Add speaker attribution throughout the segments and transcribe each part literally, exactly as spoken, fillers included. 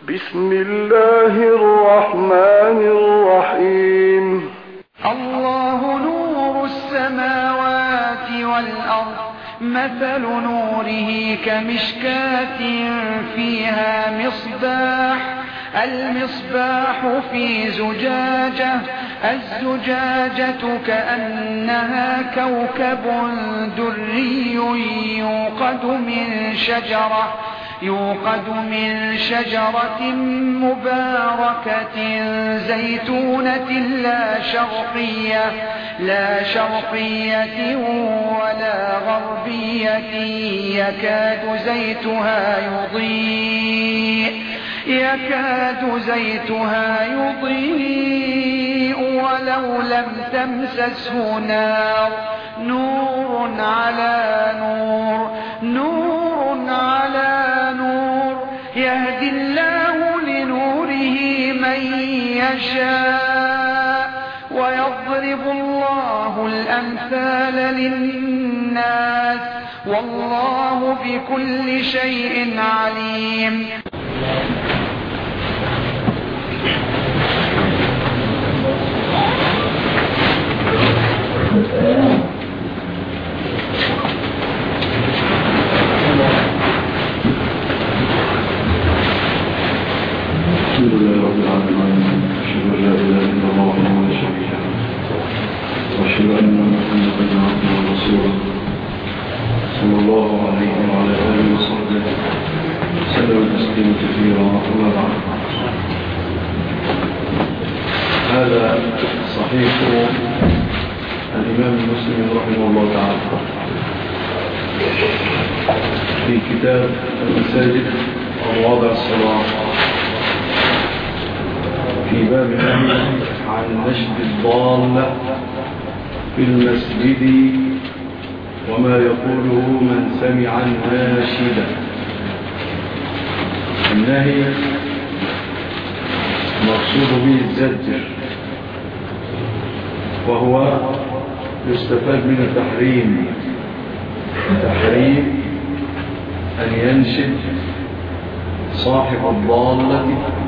Speaker 1: بسم الله الرحمن الرحيم.
Speaker 2: الله نور السماوات والأرض، مثل نوره كمشكاة فيها مصباح، المصباح في زجاجة، الزجاجة كأنها كوكب دري يوقد من شجرة يوقد من شجرة مباركة زيتونة لا شرقية لا شرقية ولا غربية يكاد زيتها يضيء يكاد زيتها يضيء ولو لم تمسسه نار، نور على نور نور على نور، يهدي الله لنوره من يشاء ويضرب الله الأمثال للناس والله بكل شيء عليم.
Speaker 3: الحمد لله رب العالمين، أشهد أن لا إله إلا الله وحده لا شريك له، وأشهد أن محمدا عبده ورسوله صلى الله عليه وعلى آله وصحبه وسلم تسليما كثيرا. أما بعد، هذا صحيح الإمام مسلم رحمه الله تعالى في كتاب المساجد ومواضع الصلاة في باب النهي عن نشد الضالة في المسجد وما يقوله من سمع الناشد. النهي مقصود به الزجر، وهو يستفاد من التحريم تحريم أن ينشد صاحب الضالة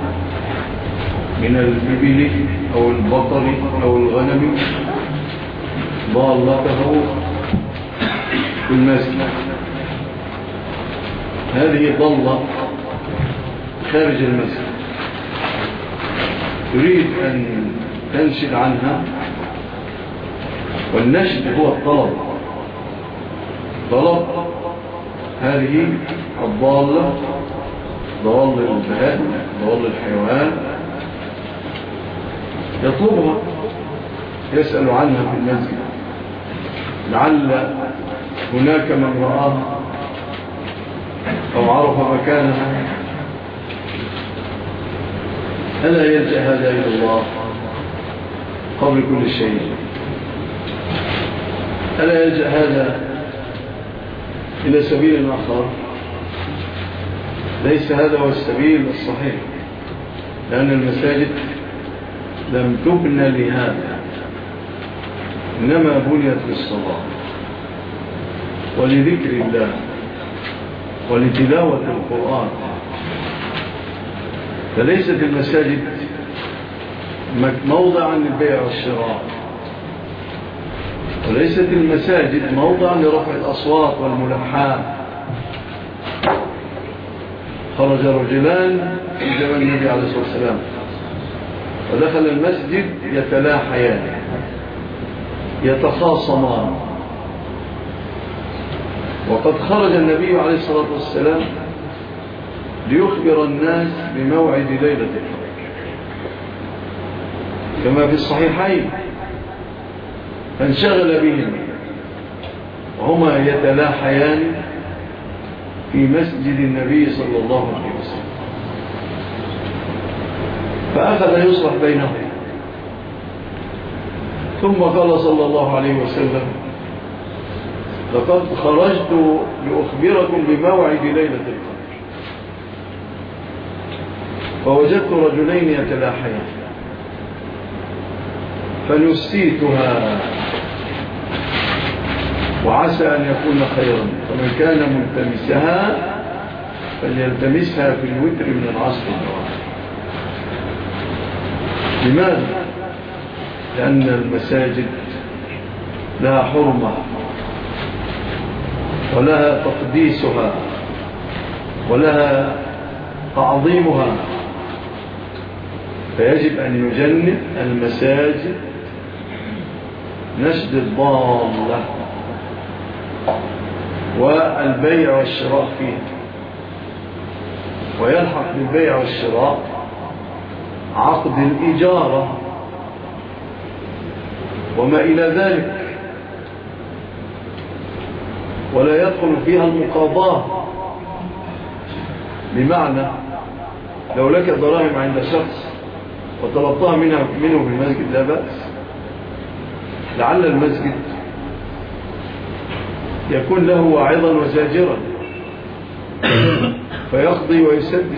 Speaker 3: من الإبل أو البقر أو الغنم ضالته في المسجد. هذه ضالة خارج المسجد، تريد أن تنشد عنها، والنشد هو الطلب. طلب هذه الضالة، ضال البهائم ضال الحيوان، يطلبها، يسأل عنها في المسجد، لعل هناك من رآها أو عرف مكانها. ألا يلجأ هذا إلى الله قبل كل شيء؟ ألا يلجأ هذا إلى سبيل آخر؟ ليس هذا هو السبيل الصحيح، لأن المساجد لم تبنى لهذا، إنما بنيت للصلاة ولذكر الله ولتلاوة القرآن. فليست المساجد موضعا للبيع والشراء، وليست المساجد موضعا لرفع الأصوات والملحات. خرج رجلان في زمن النبي عليه الصلاة والسلام ودخل المسجد يتلاحيان يتخاصمان، وقد خرج النبي عليه الصلاة والسلام ليخبر الناس بموعد ليلة القدر كما في الصحيحين، فانشغل بهم وهما يتلاحيان في مسجد النبي صلى الله عليه وسلم، فأخذ يصلح بينهم. ثم قال صلى الله عليه وسلم: لقد خرجت لأخبركم بموعد ليلة القدر، فوجدت رجلين يتلاحيان فنسيتها، وعسى أن يكون خيرا، فمن كان ملتمسها فليلتمسها في الوتر من العصر النوافل. لماذا؟ لأن المساجد لها حرمة ولها تقديسها ولها تعظيمها، فيجب أن يجنب المساجد نشد الضالة والبيع والشراء فيها، ويلحق بالبيع والشراء عقد الإجارة وما إلى ذلك، ولا يدخل فيها المقاضاة. بمعنى لو لك دراهم عند شخص وطلبتها منه في المسجد لا بأس، لعل المسجد يكون له واعظا وزاجرا فيقضي ويسدد.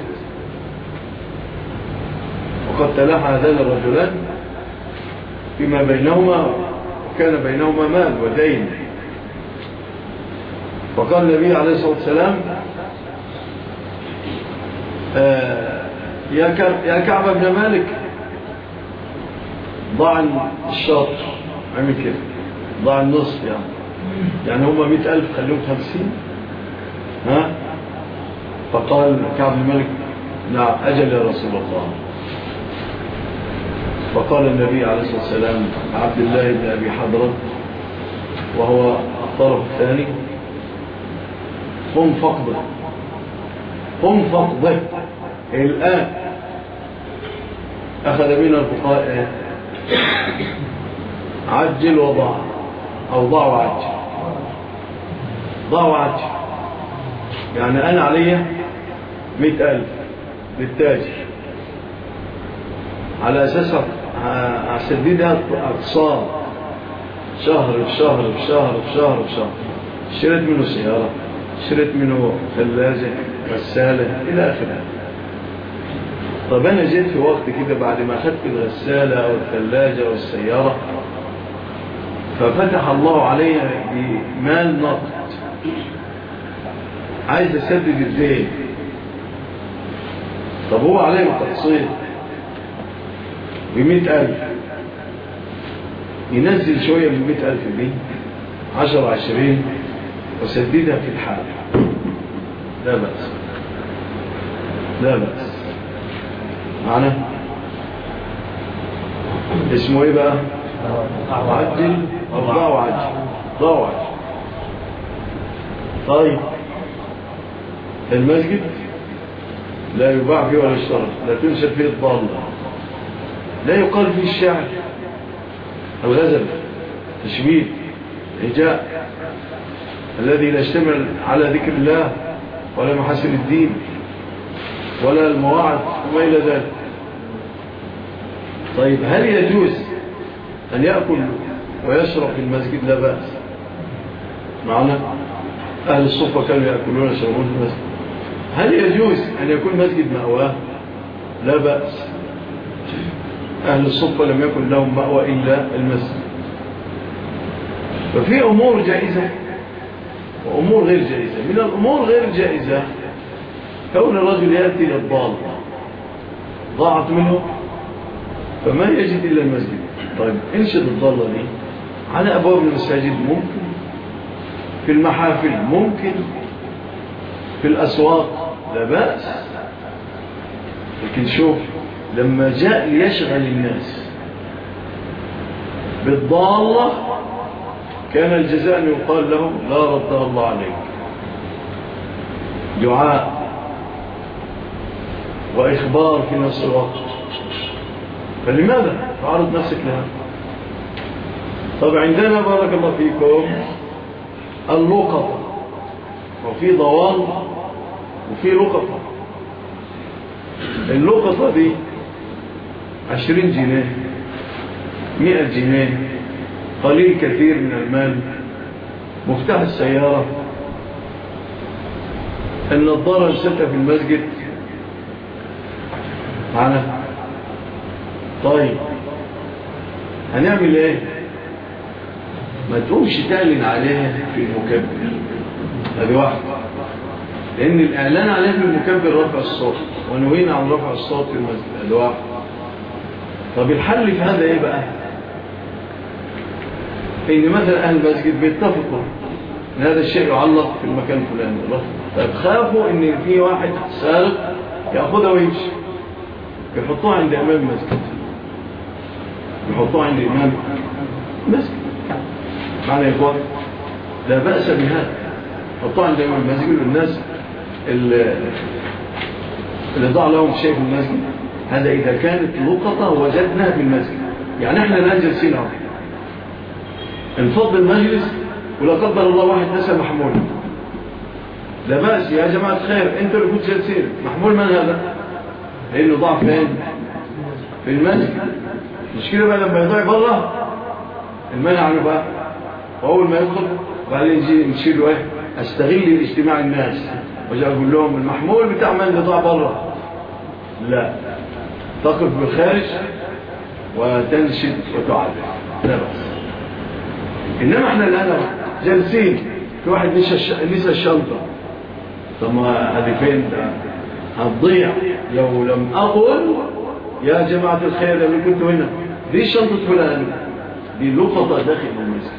Speaker 3: وقد تلاحى هذان الرجلان فيما بينهما، وكان بينهما مال ودين، فقال النبي عليه الصلاة والسلام آه يا كعب بن مالك ضع الشاطر، عمل كده ضع النصف، يعني يعني هما مئة ألف خلوهم خمسين. ها فقال كعب بن مالك نعم أجل يا رسول الله. فقال النبي عليه الصلاة والسلام عبد الله بن أبي حضرة وهو الطرف الثاني قم فقده، قم فقده. الآن أخذ بنا الفقهاء عجل وضع، أو ضع وعجل، ضع وعجل، يعني أنا علي مئة ألف للتاجر على أساسها أسددها أقساط شهر بشهر بشهر بشهر بشهر. اشتريت منه سيارة، اشتريت منه ثلاجة، غسالة إلى آخره. طب أنا جيت في وقت كده بعد ما أخذت الغسالة أو الثلاجة أو السيارة ففتح الله علي بمال نقد، عايز أسدد الدين. طب هو عليه تقسيط بمئة ألف، ينزل شوية من مئة ألف دي عشر عشرين وسددها في الحال، لا بأس، لا بأس. معنا اسمه ايه بقى؟ عجل او ضع وعجل، ضع وعجل. طيب المسجد لا يباع فيه ولا يشترى، لا تنشر فيه الضالة، لا يقال فيه الشعر، الغزل، تشبيه، هجاء الذي لا يشتمل على ذكر الله ولا محاسن الدين ولا المواعظ وما إلى ذلك. طيب هل يجوز أن يأكل ويشرب في المسجد؟ لا بأس. معنا أهل الصفة كانوا يأكلون ويشربون في المسجد. هل يجوز أن يكون مسجد مأواه؟ لا بأس. أهل الصفة لم يكن لهم مأوى إلا المسجد. ففي أمور جائزة وأمور غير جائزة. من الأمور غير جائزة كون الرجل يأتي للضال ضاعت منه فما يجد إلا المسجد. طيب انشد الضالة دي على أبواب المساجد، ممكن في المحافل، ممكن في الأسواق، لا بأس. لكن شوف لما جاء ليشغل الناس بالضالة كان الجزاء أن يقال لهم لا ردها الله عليك، دعاء وإخبار في نفس الوقت. فلماذا تعرض نفسك لها؟ طب عندنا بارك الله فيكم اللقطة، وفي ضوال وفي لقطة. اللقطة دي عشرين جنيه، مئة جنيه، قليل كثير من المال، مفتاح السيارة، النظارة الستة في المسجد معنا. طيب هنعمل ايه؟ ما تقومش تعلن عليها في المكبر، هذه واحدة، لأن الإعلان عليها في المكبر رفع الصوت، ونهينا عن رفع الصوت في المسجد، هذه واحدة. طب الحل في هذا ايه بقى؟ ان مثلا اهل المسجد بيتفقوا ان هذا الشيء يعلق في المكان الفلاني، طيب خافوا ان في واحد سارق ياخذها ويمشي، يحطوها عند امام المسجد، يحطوها عند امام المسجد. معنى يا اخوان لا باس بهذا، يحطوها عند امام المسجد والناس اللي, اللي ضاع لهم شيء في المسجد. هذا اذا كانت لقطه وجدناها في المسجد. يعني احنا الان جالسين اهو انفض المجلس ولا قدر الله واحد نسى محمول، لا بأس يا جماعة خير، انتوا اللي كنتوا جالسين، محمول من هذا؟ لانه ضاع فين؟ في المسجد. المشكلة بقى لما يضيع بره المنع عنه بقى، واول ما يدخل وبعدين نجي نشيله ايه؟ استغل الاجتماع الناس وجاء اقول لهم المحمول بتاع من اللي ضاع بره. لا، تقف بالخارج وتنشد وتعلم، لا بأس. إنما إحنا الآن جالسين في واحد نسى الشنطة، طب ما هذه فين ده؟ هتضيع لو لم أقل يا جماعة الخير اللي كنتوا هنا دي شنطة فلان، دي لقطة داخل المسجد،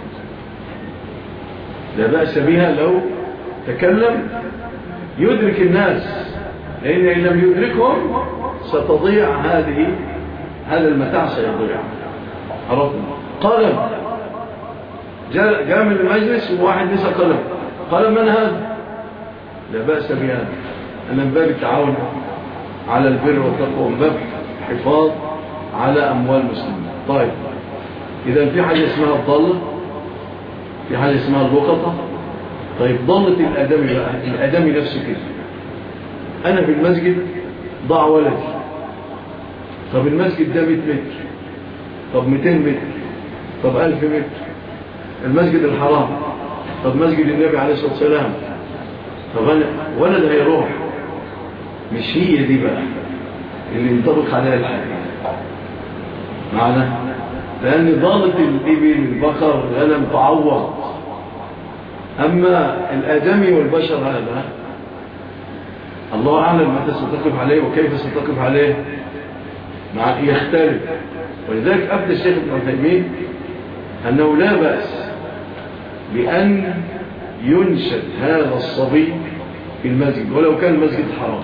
Speaker 3: لا بأس بها لو تكلم يدرك الناس، لأن إن لم يدركهم ستضيع هذه هذا المتاع سيضيع. عرفنا؟ قلم جاء من المجلس وواحد نسى قلم، قلم من هذا؟ لا بأس بهذا، أنا من باب التعاون على البر والتقوى ومن باب الحفاظ على أموال المسلمين. طيب إذا في حاجة اسمها الضالة، في حاجة اسمها اللقطة. طيب ضالة الآدمي بقى، الآدمي نفسه كده، أنا في المسجد ضاع ولدي، طب المسجد ده مئة متر، طب مئتين متر، طب ألف متر، المسجد الحرام، طب مسجد النبي عليه الصلاة والسلام، طب أنا ولد هيروح، مش هي دي بقى اللي ينطبق عليها الحديث معنا، لأن ضالة الإبل البقر غنم تعوض. أما الآدمي والبشر هذا الله أعلم متى ستقف عليه وكيف ستقف عليه، مع يختلف. ولذلك أفتى الشيخ ابن عثيمين أنه لا بأس بأن ينشد هذا الصبي في المسجد ولو كان المسجد حرام،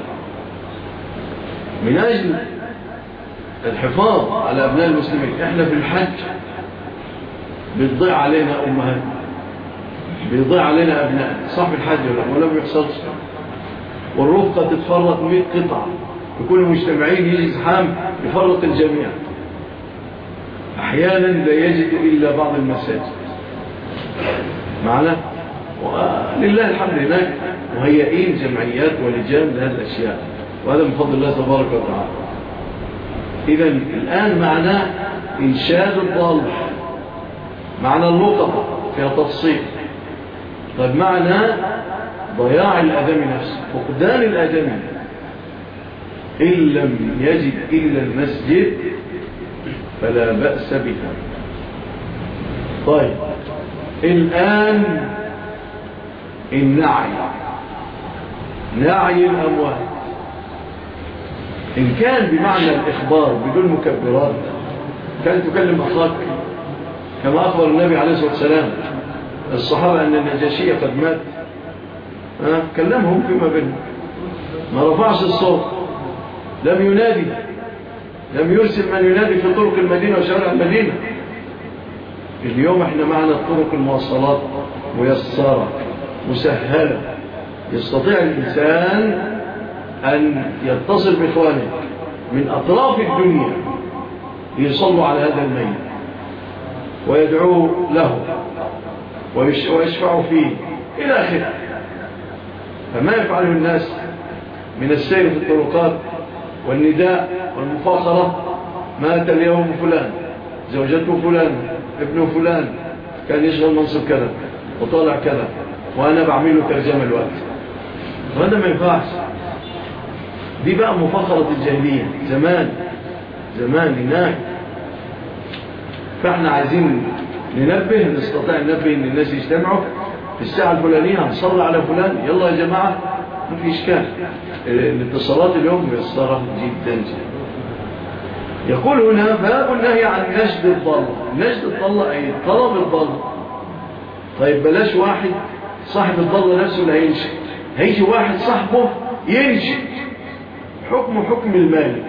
Speaker 3: من أجل الحفاظ على أبناء المسلمين. إحنا في الحج بيضيع علينا أمهات، بيضيع علينا أبناء، صح في الحج ولا ما بيحصلش؟ والرفقة تتفرق مئة قطعة، يكون مجتمعين يجي زحام يفرق الجميع. أحيانا لا يجد إلا بعض المساجد معنا، ولله الحمد هناك مهيئين جمعيات ولجان لهذه الأشياء، وهذا من فضل الله تبارك وتعالى. إذا الآن معنا إنشاد الضال، معنا اللقطة فيها تفصيل، طيب معنا ضياع الآدمي نفسه، فقدان الآدمي إن لم يجد إلا المسجد فلا بأس بها. طيب الآن النعي، نعي الأموال إن كان بمعنى الإخبار بدون مكبرات، كان تكلم أخاك كما أخبر النبي عليه الصلاة والسلام الصحابة أن النجاشية قد مات، أه؟ كلمهم فيما بينهم، ما رفعش الصوت، لم ينادي، لم يرسل من ينادي في طرق المدينة وشوارع المدينة. اليوم احنا معنا الطرق المواصلات ميسرة مسهلة، يستطيع الإنسان أن يتصل بإخوانه من أطراف الدنيا ليصلوا على هذا الميت ويدعوا له ويشفعوا فيه إلى آخره. فما يفعله الناس من السير في الطرقات والنداء والمفاخرة، مات اليوم فلان، زوجته فلان، ابنه فلان كان يشغل منصب كذا وطالع كذا وأنا بعمل له ترجمة الوقت، وهذا ما ينفعش. دي بقى مفاخرة الجاهلية زمان زمان هناك. فاحنا عايزين ننبه، نستطيع ننبه ان الناس يجتمعوا في الساعة الفلانية هنصلي على فلان، يلا يا جماعة ما في إشكال. الاتصالات اليوم ميسرة جدا جدا. يقول هنا باب النهي عن نجد الضالة. نجد الضالة أي طلب الضالة. طيب بلاش واحد صاحب الضالة نفسه لا ينشئ، هيجي واحد صاحبه ينشئ. حكم حكم المالك،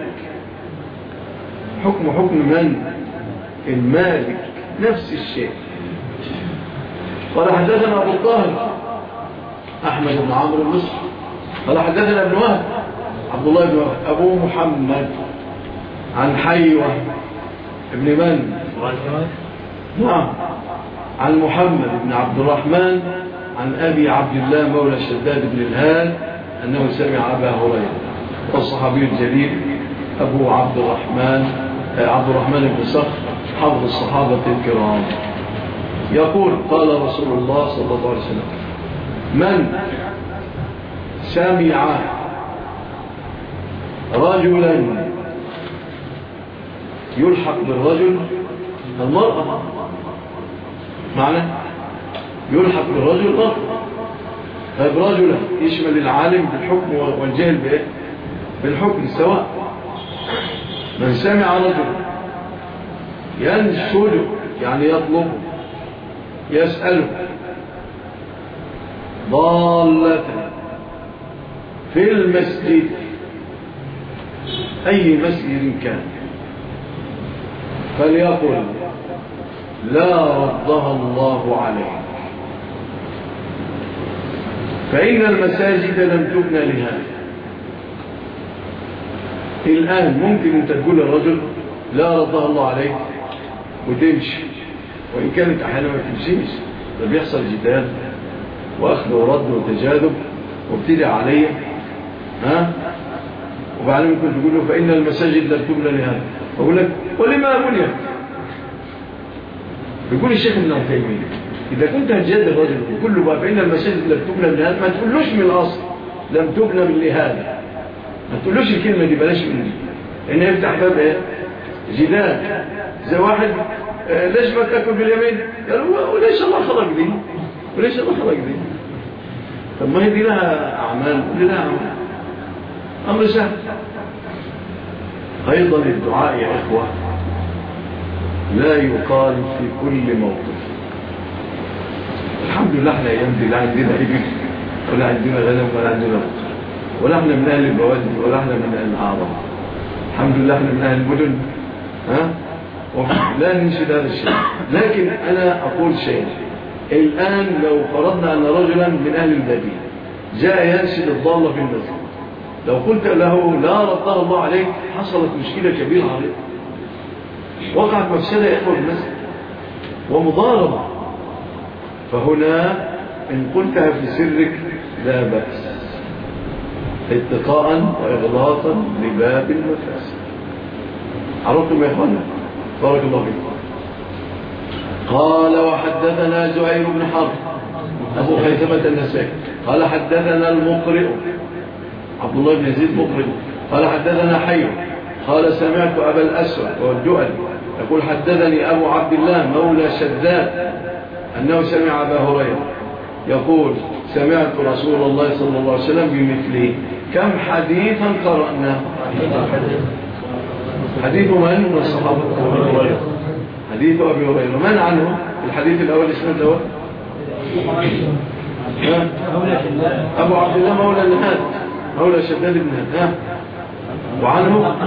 Speaker 3: حكم حكم من؟ المالك، نفس الشيء. قال حدثنا أبو الطاهر أحمد بن عمرو المصري قال حدثنا ابن وهب عبد الله بن وهب أبو محمد عن حيوة ابن من؟ نعم، عن محمد بن عبد الرحمن عن أبي عبد الله مولى شداد بن الهاد أنه سمع أبا هريرة والصحابي الجليل أبو عبد الرحمن عبد الرحمن بن صخر حفظ الصحابة الكرام يقول قال رسول الله صلى الله عليه وسلم: من سمع رجلا يلحق بالرجل المرأة، معنى يلحق بالرجل المرأة. طيب رجلا يشمل العالم بالحكم والجهل بإيه؟ بالحكم سواء. من سمع رجلا ينشد يعني يطلب يسأله ضالة في المسجد، أي مسجد كان، فليقل: لا ردها الله عليه، فإن المساجد لم تبنى لهذا. الآن ممكن أن تقول الرجل لا ردها الله عليه وتمشي، وإن كانت أحيانا ما تمشيش، ده بيحصل جدال وأخذ ورد وتجاذب وابتدع عليه، ها، وبعدين ممكن تقول له: فإن المساجد لم تبنى لهذا. أقول لك: ولما بنيت؟ بيقول الشيخ ابن عثيمين: إذا كنت هتجادل الرجل وكل بقى فإن المساجد لم تبنى من هذا، ما تقولوش من الأصل لم تبنى من لهذا، ما تقولوش الكلمة دي، بلاش منها، إنه يفتح باب إيه؟ جدال. زي واحد آه ليش ما تأكل باليمين؟ قالوا: وليش الله خلق دي؟ وليش الله خلق دي؟ طب ما هي دي لها أعمال ودي لها أعمال، أمر سهل. أيضا الدعاء يا إخوة لا يقال في كل موقف. الحمد لله احنا أيام دي لا عندنا إبل ولا عندنا غنم ولا عندنا بقر، ولا احنا من أهل البوادي ولا احنا من أهل الأعراض. الحمد لله احنا من أهل المدن، ها، لا ننشد هذا الشيء. لكن أنا أقول شيء، الآن لو فرضنا أن رجلا من أهل البادية جاء ينشد الضالة في المسجد، لو قلت له لا ردها الله عليك، حصلت مشكلة كبيرة عليك، وقعت مفسدة يا إخوة المسجد ومضاربة. فهنا إن قلتها في سرك لا بأس، اتقاء وإغلاقا لباب المفاسد. عرفتم يا إخوانا؟ بارك الله فيكم. قال: وحدثنا زهير بن حرب أبو خيثمة النسائي قال حدثنا المقرئ عبد الله بن يزيد مقرئ قال حدثنا حي قال: سمعت أبا الأسود والدؤل يقول: حدثني أبو عبد الله مولى شداد أنه سمع أبا هريرة يقول: سمعت رسول الله صلى الله عليه وسلم بمثله. كم حديثا قرأناه؟ حديث من من الصحابة؟ حديث أبي هريرة. من عنه الحديث الأول اسمه الأول؟ أبو عبد الله مولى النهاد مولى شداد بن هاد. وعنه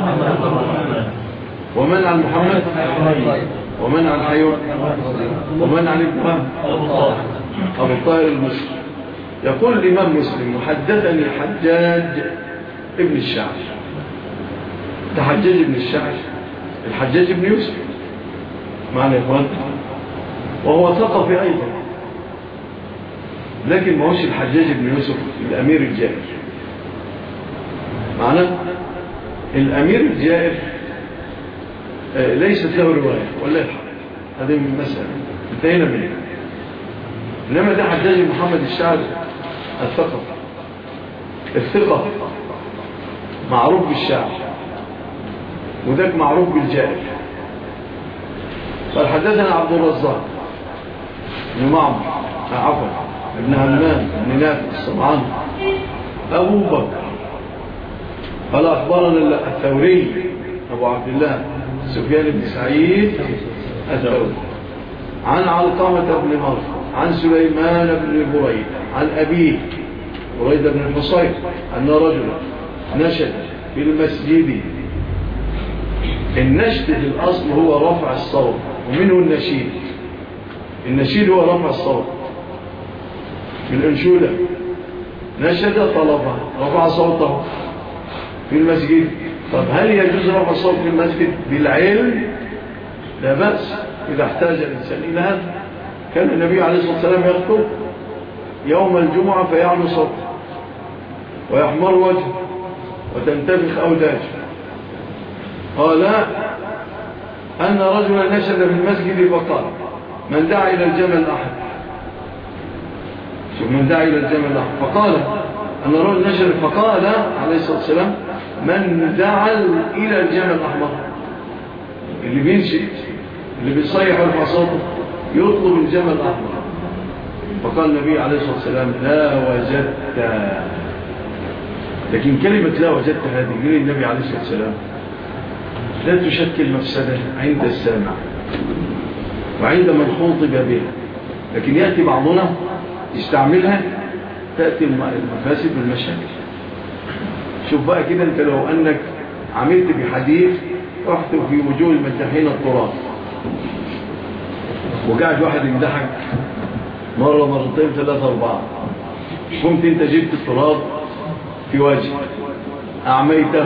Speaker 3: ومن عن محمد ومن عن حيوان ومن عن ابن أبو الطاهر المصري. يقول الإمام مسلم: وحدثني حجاج ابن الشعر. ده حجاج ابن الشعر الحجاج ابن يوسف معنا يا إخوان، وهو ثقفي أيضا، لكن ما هوش الحجاج ابن يوسف الأمير الجائر. معنا الأمير الجائر ليست له رواية ولا يلحق، هذه من مسألة انتهينا منها. إنما ده حجاج محمد الشعر الثقف الثقة معروف بالشعر، وذاك معروف بالجائر. قال: حدثنا عبد الرزاق بن معمر عفوا ابن همام بن نافع الصنعاني أبو بكر قال: أخبرنا الثوري أبو عبد الله سفيان بن سعيد الثوري عن علقمة بن مرثد عن سليمان بن بريد عن أبيه بريد بن الحصير أن رجلا نشد في المسجد. النشد في الأصل هو رفع الصوت ومنه النشيد. النشيد هو رفع الصوت من الأنشودة. نشد طلبها رفع صوته في المسجد. طب هل يجوز رفع الصوت في المسجد بالعلم؟ لا بأس إذا احتاج الإنسان إلى هذا. كان النبي عليه الصلاة والسلام يخطب يوم الجمعة فيعلو صوته ويحمر وجهه وتنتفخ أوداجه. قال أن رجلا نشد في المسجد فقال من دعا إلى الجمل الأحد. شوف من دعا إلى الجمل الأحد. فقال أن رجل نشد فقال عليه الصلاة والسلام من دعا إلى الجمل الأحمر. اللي بينشد اللي بيصيح ويرفع صوته يطلب الجمل الأحمر. فقال النبي عليه الصلاة والسلام لا وجدت. لكن كلمة لا وجدت هذه من النبي عليه الصلاة والسلام لا تشكل مفسدة عند السامع وعند من خاطب بها، لكن يأتي بعضنا يستعملها تأتي المفاسد والمشاكل. شوف بقى كده انت لو أنك عملت بحديث رحت في وجوه المدحين التراب وقاعد واحد يمدحك مرة مرتين ثلاثة أربعة، قمت انت جبت التراب في وجه أعميته.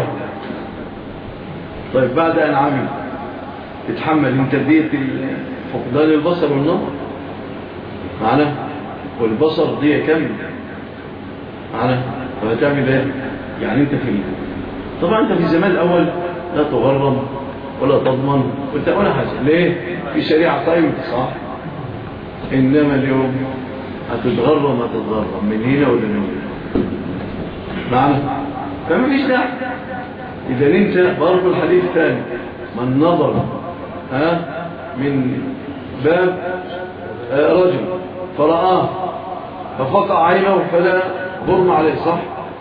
Speaker 3: طيب بعد أن عمل تتحمل انت دية فقدان البصر والنظر معنا، والبصر دية كاملة معنا. فهتعمل ايه يعني انت في طبعا انت في الزمان الأول لا تغرم ولا تضمن وانت ولا حاجة. ليه؟ في شريعة قائمة صح. إنما اليوم هتتغرم هتتغرم من هنا ولا من هنا معنا. فما فيش داعي. إذا انت برضو الحديث الثاني من نظر ها من باب رجل فرآه ففقع عينه فلا غرم عليه صح.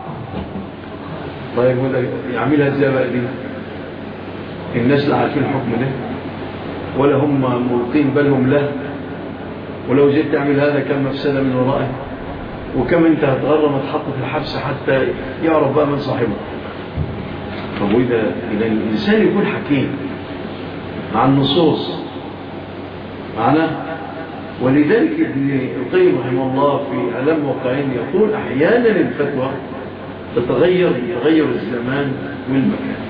Speaker 3: طيب يعملها ازاي بقى دي؟ الناس لا عارفين الحكم ده ولا هم ملقين بالهم له، ولو جيت تعمل هذا كم مفسدة من ورائه وكم انت هتغرم هتحط في الحبس حتى يعرف بقى من صاحبه. طب وإذا إذا الإنسان يكون حكيم مع النصوص معنا. ولذلك ابن القيم رحمه الله في ألم وقعين يقول أحيانا الفتوى تتغير يتغير الزمان والمكان،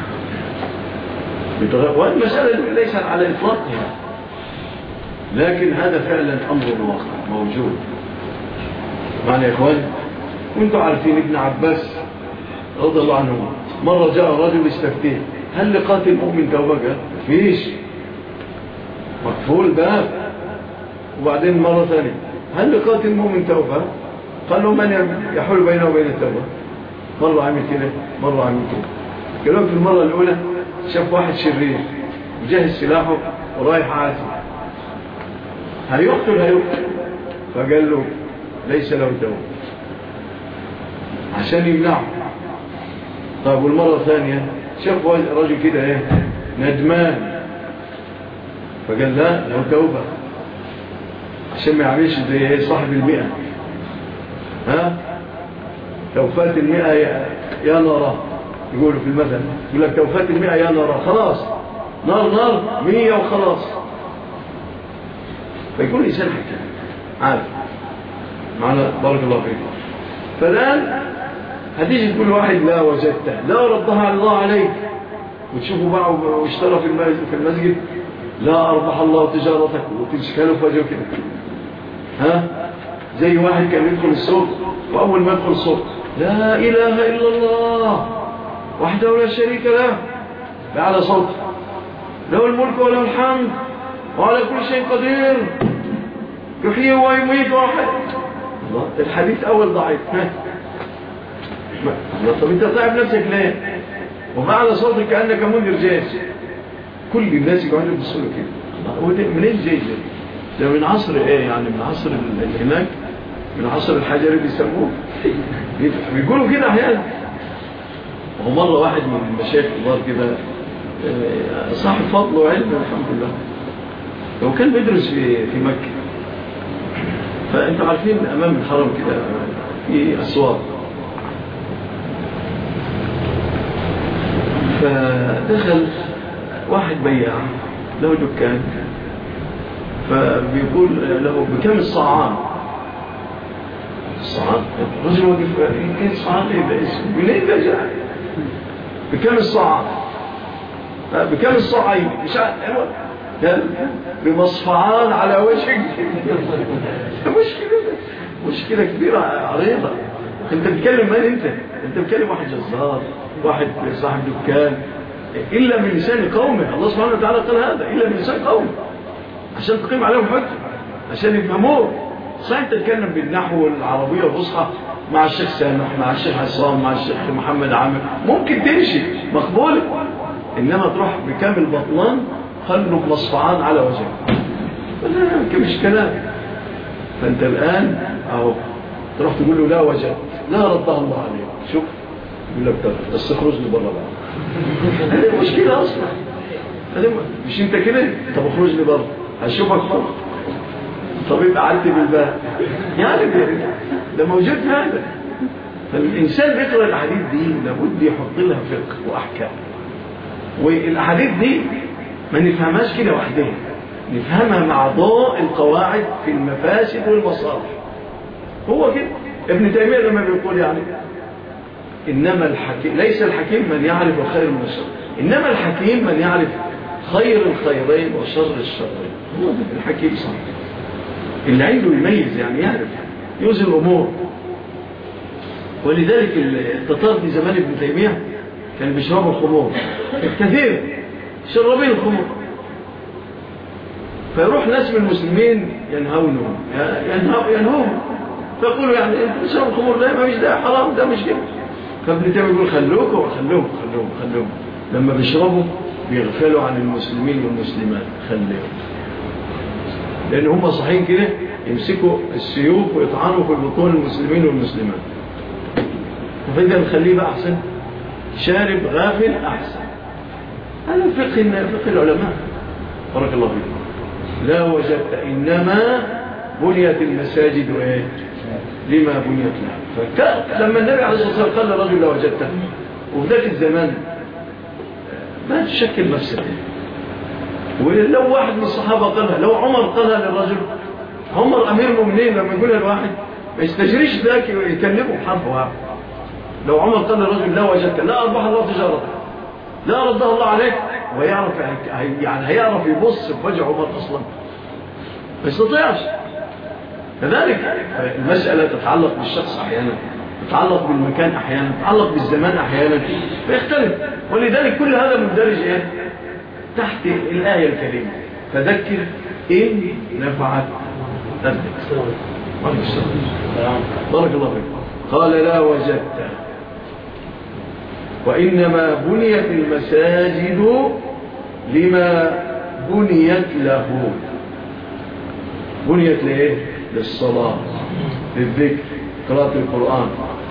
Speaker 3: والمسألة ليس على إطلاقها، لكن هذا فعلا أمر واقع موجود معنا يا إخوان. وانتم عارفين ابن عباس رضي الله عنه مرة جاء رجل يستفتيه هل لقاتل مؤمن توبة؟ فيش، مقفول باب. وبعدين مرة ثانية هل لقاتل مؤمن توبة؟ قالوا من يحول بينه وبين التوبة؟ مرة عمل كده مرة عمل كده. قالوا في المرة الأولى شاف واحد شرير وجهز سلاحه ورايح عاتي هيقتل هيقتل، فقال له ليس له توبة عشان يمنعه. طيب والمرة الثانية شاف رجل كده ايه ندمان فقال لا له توبة عشان ما يعملش زي صاحب المئة. ها توفات المئة يا, يا نارا يقولوا في المثل، يقول لك توفات المئة يا نارا، خلاص نار نار مية وخلاص. فيكون الإنسان حكيم عارف معنا بارك الله فيك. فالآن هتيجي تقول واحد لا وجدته لا ردها على الله عليك وتشوفه بقى واشترى في المسجد لا أربح الله تجارتك وتشكله فجأة كده. ها زي واحد كان يدخل السوق وأول ما يدخل السوق لا إله إلا الله وحده لا شريك له بأعلى صوت له الملك وله الحمد وعلى كل شيء قدير يحيي ويميت واحد. الله الحديث أول ضعيف. طب انت تعب نفسك ليه وبعلى صوتك كأنك مدير جيش؟ كل الناس يقعدوا يبصوا كده منين جاي ده؟ من عصر ايه يعني؟ من عصر هناك من عصر الحجر اللي بيسموه بيقولوا كده احيانا. ومره واحد من المشايخ الكبار كده صاحب فضل وعلم الحمد لله. هو كان بيدرس في في مكة، فأنتم عارفين أمام الحرم كده في أسواق، فدخل واحد بياع له دكان، فبيقول له بكم الصاعان؟ الصاعان الرجل وقف كيف الصاعان ايه ده اسمه منين ده جاء؟ بكم الصاعان؟ بكم الصاعين؟ مش عارف قال بمصفعان على وجهك. مشكلة مشكلة كبيرة عريضة. انت بتكلم من انت؟ انت بتكلم واحد جزار، واحد صاحب دكان، إلا من لسان قومه. الله سبحانه وتعالى قال هذا إلا من لسان قومه عشان تقيم عليهم حجة، عشان يفهموه. صحيح تتكلم بالنحو والعربية والفصحى مع الشيخ سامح، مع الشيخ عصام، مع الشيخ محمد عامر، ممكن تمشي مقبولة. إنما تروح بكامل بطلان خلوا بمصفعان على وجهك، مش كلام. فأنت الآن أهو تروح تقول له لا وجد، لا ردها الله عليك. شوف يقول لك طب بس اخرج لي بره بقى. هذه مشكلة أصلا. مش أنت كده؟ طب اخرج لي بره هشوفك بره. طبيب قعدت بالباب يعني ده موجود هذا. فالإنسان بيقرأ الأحاديث دي لابد يحط لها فقه وأحكام، والأحاديث دي ما نفهمهاش كده وحدها، نفهمها مع ضوء القواعد في المفاسد والمصالح. هو كده ابن تيمية لما بيقول يعني إنما الحكيم ليس الحكيم من يعرف الخير من الشر، إنما الحكيم من يعرف خير الخيرين وشر الشرين. هو ده الحكيم صح، اللي عنده يميز، يعني يعرف يوزن الأمور. ولذلك التتار في زمان ابن تيمية كانوا بيشربوا الخمور كثير، شربين الخمور، فيروح ناس من المسلمين ينهونهم ينهوهم فيقولوا يعني انتوا بتشربوا الخمور ده ما مش ده حرام، ده مش كده. فابن تيمية يقول خلوكم خلوهم خلوهم خلوهم لما بيشربوا بيغفلوا عن المسلمين والمسلمات، خليهم، لأن هم صحيحين كده يمسكوا السيوف ويطعنوا في بطون المسلمين والمسلمات. فإذا نخليه بقى أحسن، شارب غافل أحسن. هذا فقه فقه العلماء بارك الله فيكم. لا وجدت إنما بنيت المساجد إيه؟ لما بنيت لها. لما النبي عليه الصلاة والسلام قال للرجل لا وجدته، وفي ذاك الزمان ما تشكل مفسدة. ولو واحد من الصحابة قالها، لو عمر قالها للرجل، عمر أمير المؤمنين لما يقولها الواحد ما يستجريش ذاك يكلمه بحرفه. لو عمر قال للرجل لا وجدت، لا أربح الله تجارتك، لا ردها الله عليك، ويعرف يعني هيعرف يبص في وجه عمر أصلا ما يستطيعش. كذلك المسألة تتعلق بالشخص أحيانا، تتعلق بالمكان أحيانا، تتعلق بالزمان أحيانا، فيختلف. ولذلك كل هذا مندرج إيه؟ تحت الآية الكريمة فذكر إن نفعت الذكر. بارك الله فيك. قال لا وجدت، وإنما بنيت المساجد لما بنيت له. بنيت لإيه؟ للصلاة، للذكر، قراءة القرآن،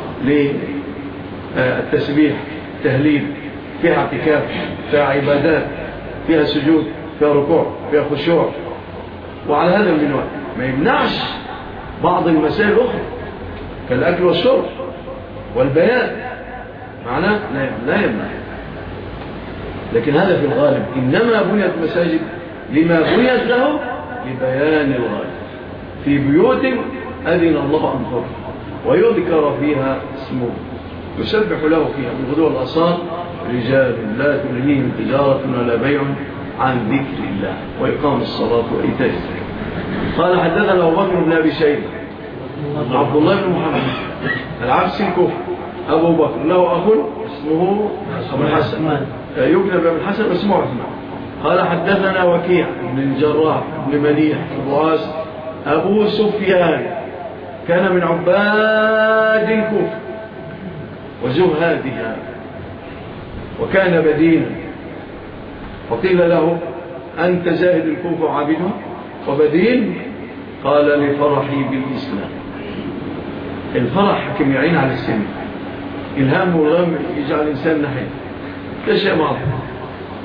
Speaker 3: للتسبيح، تهليل، فيها اعتكاف، فيها عبادات، فيها سجود، فيها ركوع، فيها خشوع. وعلى هذا المنوال ما يمنعش بعض المسائل الأخرى كالأكل والشرب والبيان، معناه لا يمنع، لكن هذا في الغالب. إنما بنيت مساجد لما بنيت له لبيان الغالب. في بيوت أذن الله أن ترفع ويذكر فيها اسمه يسبح له فيها بالغدو والآصال رجال لا تلهيهم تجارة ولا بيع عن ذكر الله وإقام الصلاة وإيتاء الزكاة. قال حدثنا أبو بكر بن أبي شيبة عبد الله بن محمد العبسي الكوفي أبو بكر له أخ اسمه أبو الحسن يكنى بأبو الحسن اسمه عثمان. قال حدثنا وكيع بن الجراح بن مليح الرؤاس أبو سفيان كان من عباد الكوفة وزهادها وكان بدينا، وقيل له أنت زاهد الكوفة وعابدها وبدين؟ قال لفرحي بالإسلام. الفرح حكم يعين على السن، الهام والغم يجعل الإنسان نحيل، ده شيء معروف.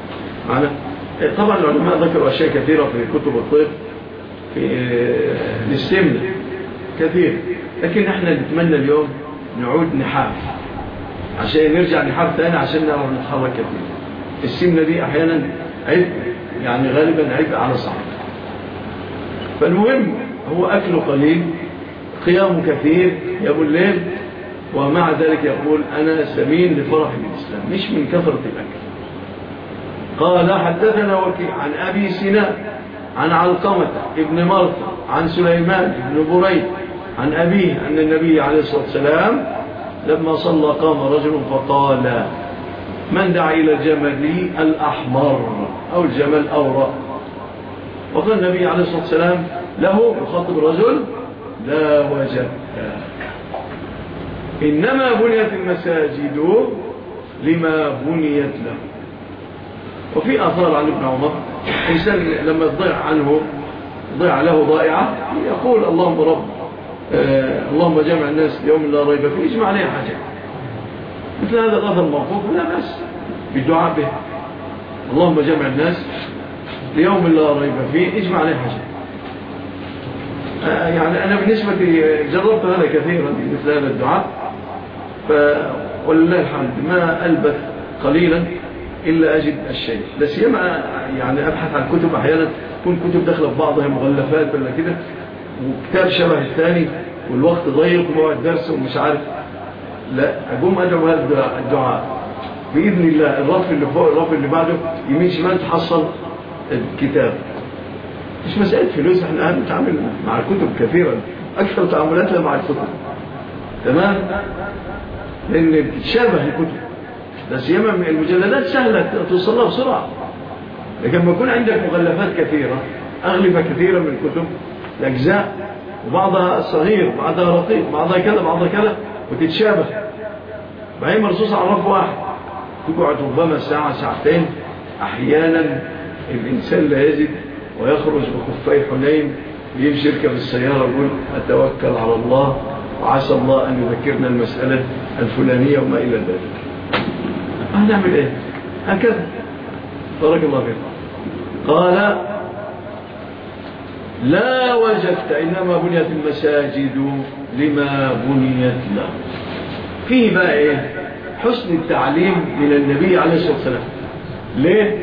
Speaker 4: معنا. طبعا العلماء ذكروا أشياء كثيرة في كتب الطب في السمنة كثير، لكن احنا نتمنى اليوم نعود نحاف عشان نرجع نحاف تاني عشان نعرف نتحرك كثير. السمنة دي أحيانا عبء، يعني غالبا عبء على صحة. فالمهم هو أكله قليل، قيامه كثير يا أبو الليل، ومع ذلك يقول أنا سمين لفرح الإسلام مش من كثرة الأكل. قال حدثنا وكيع عن أبي سنان عن علقمة ابن مرثى عن سليمان بن بريد عن أبيه أن النبي عليه الصلاة والسلام لما صلى قام رجل فقال من دعا إلى الجمل الأحمر أو الجمل الأورق. وقال النبي عليه الصلاة والسلام له يخاطب الرجل لا وجدت، إنما بنيت المساجد لما بنيت له. وفي آثار عن ابن عمر إنسان لما تضيع عنه ضيع له ضائعة يقول اللهم رب آه اللهم جمع الناس ليوم لا ريب فيه اجمع عليه حاجة. مثل هذا الأثر الموقوف لا بس بالدعاء به، اللهم جمع الناس ليوم لا ريب فيه اجمع عليه حاجة. آه يعني أنا بالنسبة لي جربت هذا كثيرا مثل هذا الدعاء، ولله الحمد ما ألبث قليلا إلا أجد الشيء. بس يما يعني أبحث عن كتب أحيانا تكون كتب داخله في بعضها مغلفات ولا كده، وكتاب شبه الثاني والوقت ضيق وموعد درس ومش عارف، لا أقوم أدعو هذا الدعاء بإذن الله. الرف اللي فوق الرف اللي بعده يمين شمال تحصل الكتاب. مش مسألة فلوس، احنا نتعامل مع الكتب كثيرا، أكثر تعاملاتنا مع الكتب تمام، لأن بتتشابه الكتب. بس يما المجلدات سهلة توصلها بسرعة، لكن لما يكون عندك مغلفات كثيرة أغلفة كثيرة من الكتب الأجزاء وبعضها صغير بعضها رقيق بعضها كذا بعضها كذا وتتشابه، بعدين مرصوص على رف واحد تقعد ربما ساعة ساعتين. أحيانا الإنسان لا يجد ويخرج بخفي حنين يمشي يركب السيارة ويقول أتوكل على الله وعسى الله أن يذكرنا المسألة الفلانية وما إلى ذلك. هنعمل إيه؟ هكذا. بارك الله فيك. قال لا وجدت، إنما بنيت المساجد لما بنيت له. فيه بقى إيه؟ حسن التعليم من النبي عليه الصلاة والسلام. ليه؟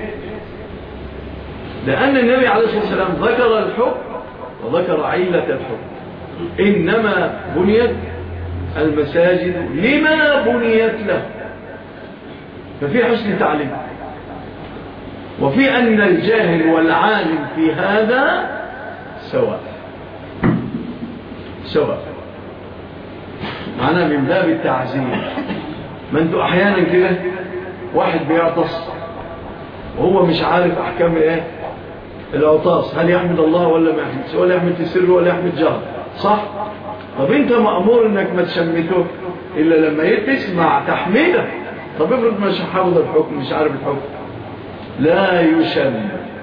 Speaker 4: لأن النبي عليه الصلاة والسلام ذكر الحكم وذكر علة الحكم. إنما بنيت المساجد لما بنيت له، ففي حسن تعليم، وفي أن الجاهل والعالم في هذا سواء سواء معنا من باب التعزيم. ما انتوا أحيانا كده واحد بيعطس وهو مش عارف أحكام إيه العطاس، هل يحمد الله ولا ما يحمد، ولا يحمد في سر ولا يحمد جهر، صح؟ طب انت مأمور انك ما تشمته إلا لما تسمع تحميده. طب افرض مش حافظ الحكم مش عارف الحكم، لا يشم،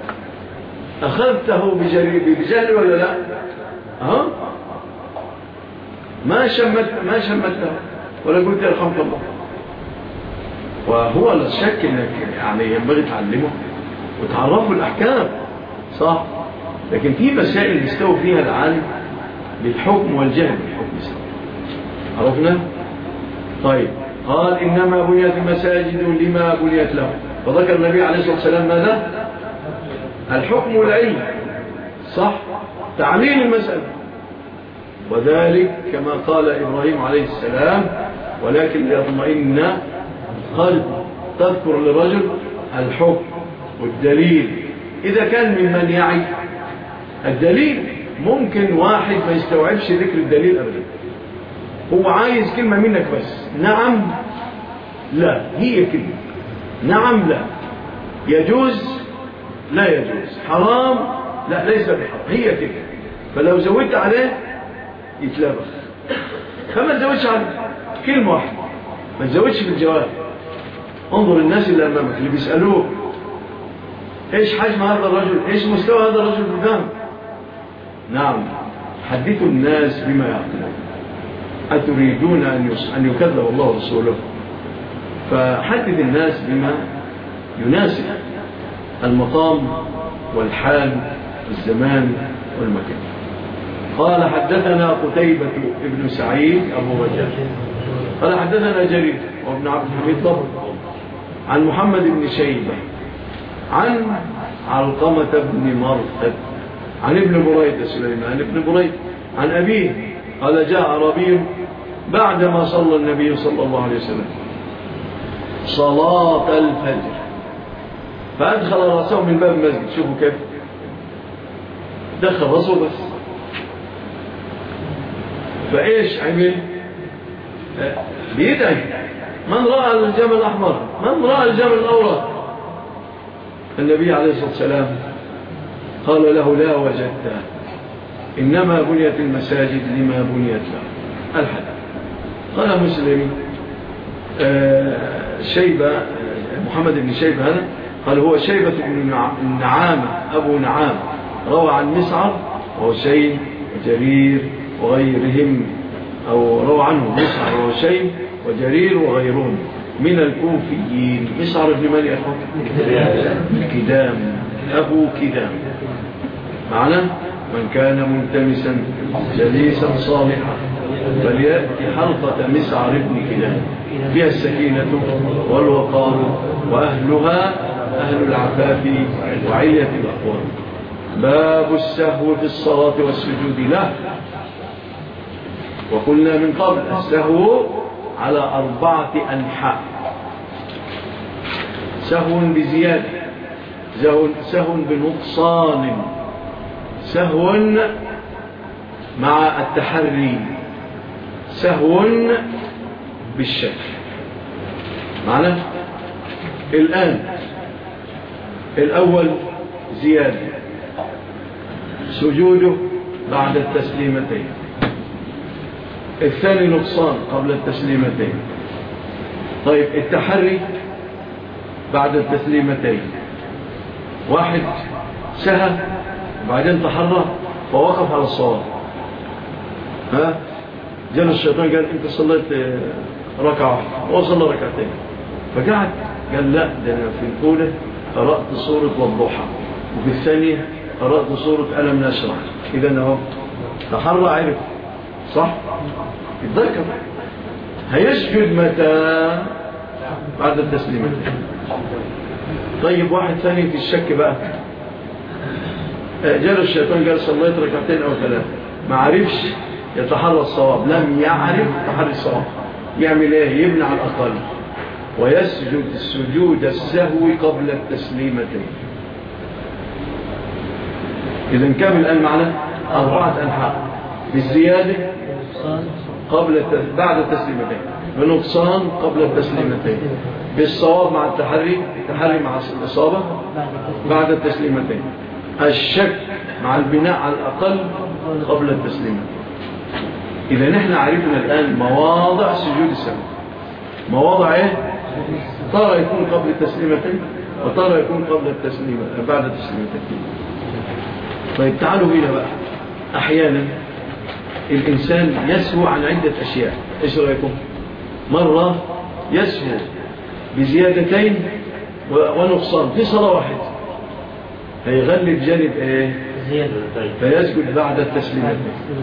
Speaker 4: أخذته بجهل ولا لا؟ أه؟ ما شمت ما شمته ولا قلت يرحمك الله. وهو لا شك انك يعني ينبغي تعلمه وتعرفه الأحكام، صح؟ لكن في مسائل يستوي فيها العالم بالحكم والجهل بالحكم. عرفنا؟ طيب قال إنما بنيت المساجد لما بنيت له. فذكر النبي عليه الصلاة والسلام ماذا؟ الحكم والعلم، صح؟ تعليل المسألة. وذلك كما قال إبراهيم عليه السلام ولكن ليطمئن قلبه. تذكر للرجل الحكم والدليل إذا كان ممن يعي الدليل. ممكن واحد ما يستوعبش ذكر الدليل أبدا، هو عايز كلمة منك بس، نعم لا، هي كلمة نعم لا، يجوز لا يجوز، حرام لا ليس بحرام، هي كلمة. فلو زودت عليه يتلبخ. فما تزودش عليه كلمة واحدة، ما تزودش في الجواب. انظر الناس اللي أمامك اللي بيسألوه ايش حجم هذا الرجل، ايش مستوى هذا الرجل بالفهم. نعم، حدثوا الناس بما يعقلون، أتريدون أن يكذب الله ورسوله؟ فحدث الناس بما يناسب. المقام والحال والزمان والمكان. قال حدثنا قتيبة ابن سعيد أبو رجاء قال حدثنا جرير وابن عبد الحميد ضبط عن محمد بن شيبة عن علقمة بن مرثد عن ابن بريدة سليمان ابن بريدة عن أبيه قال جاء عربي بعدما صلى النبي صلى الله عليه وسلم صلاة الفجر فأدخل رأسه من باب المسجد. شوفوا كيف دخل رأسه بس. فإيش عمل؟ بيدعي من رأى الجمل الأحمر من رأى الجمل الأورق. النبي عليه الصلاة والسلام قال له لا وجدت إنما بنيت المساجد لما بنيت له الحدث. قال مسلم آه شيبة محمد بن شيبة هذا قال هو شيبة بن نعامة أبو نعام روى عن مسعر وهشيم وجرير وغيرهم أو روى عنه مسعر وهشيم وجرير وغيرهم من الكوفيين. مسعر بن من أخوه كدام أبو كدام معنى من كان ملتمسا جليسا صالحا فليأتي حلقة مسعر بن كدام فيها السكينة والوقار وأهلها أهل العفاف وعلية الأقوام. باب السهو في الصلاة والسجود له. وقلنا من قبل السهو على أربعة أنحاء: سهو بزيادة، سهو بنقصان، سهو مع التحري، سهو بالشك. معنى الآن الأول زيادة سجوده بعد التسليمتين، الثاني نقصان قبل التسليمتين. طيب التحري بعد التسليمتين، واحد سهى وبعدين تحرى فوقف على الصواب، ها جاء الشيطان قال انت صليت ركعة واحدة وصلى ركعتين فقعد قال لا ده انا في الاولى قرأت سورة والضحى وفي الثانية قرأت سورة ألم نشرح. اذا اهو تحرى عرف صح يتذكر هيسجد متى بعد التسليمتين. طيب واحد ثاني في الشك بقى جاء الشيطان قال صليت ركعتين او ثلاثة ما عرفش يتحرى الصواب، لم يعرف تحري الصواب، يعمل ايه؟ يبني على الاقل ويسجد السجود السهو قبل التسليمتين. اذا كامل الان معنا اربعه انحاء: بالزياده قبل بعد التسليمتين، بنقصان قبل التسليمتين، بالصواب مع التحري، التحري مع الاصابه بعد التسليمتين، الشك مع البناء على الاقل قبل التسليمتين. إذا نحن عرفنا الآن مواضع سجود السهو. مواضع إيه؟ ترى يكون قبل التسليمتين وترى يكون قبل التسليمة بعد التسليمتين. طيب تعالوا هنا بقى. أحيانا الإنسان يسهو عن عدة أشياء. إيش رأيكم؟ مرة يسهو بزيادتين ونقصان في صلاة واحدة، هيغلب جانب إيه؟ فيسجد بعد التسليمتين.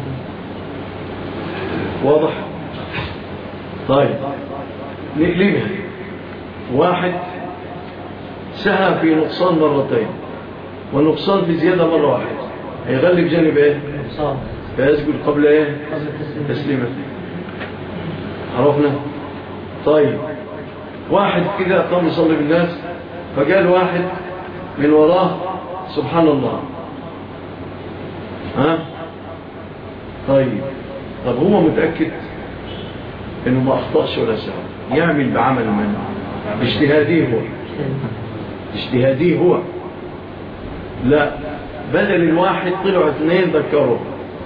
Speaker 4: واضح؟ طيب نقلبها. واحد سهى في نقصان مرتين ونقصان في زيادة مرة واحدة، هيغلب جانب ايه؟ فيسجد قبل ايه؟ تسليمتين. عرفنا؟ طيب واحد كده قام يصلي بالناس فقال واحد من وراه سبحان الله، ها؟ طيب طب هو متأكد انه ما اخطأش ولا سهى، يعمل بعمل من اجتهاديه هو اجتهاديه هو لا، بدل الواحد طلعوا اثنين ذكروا،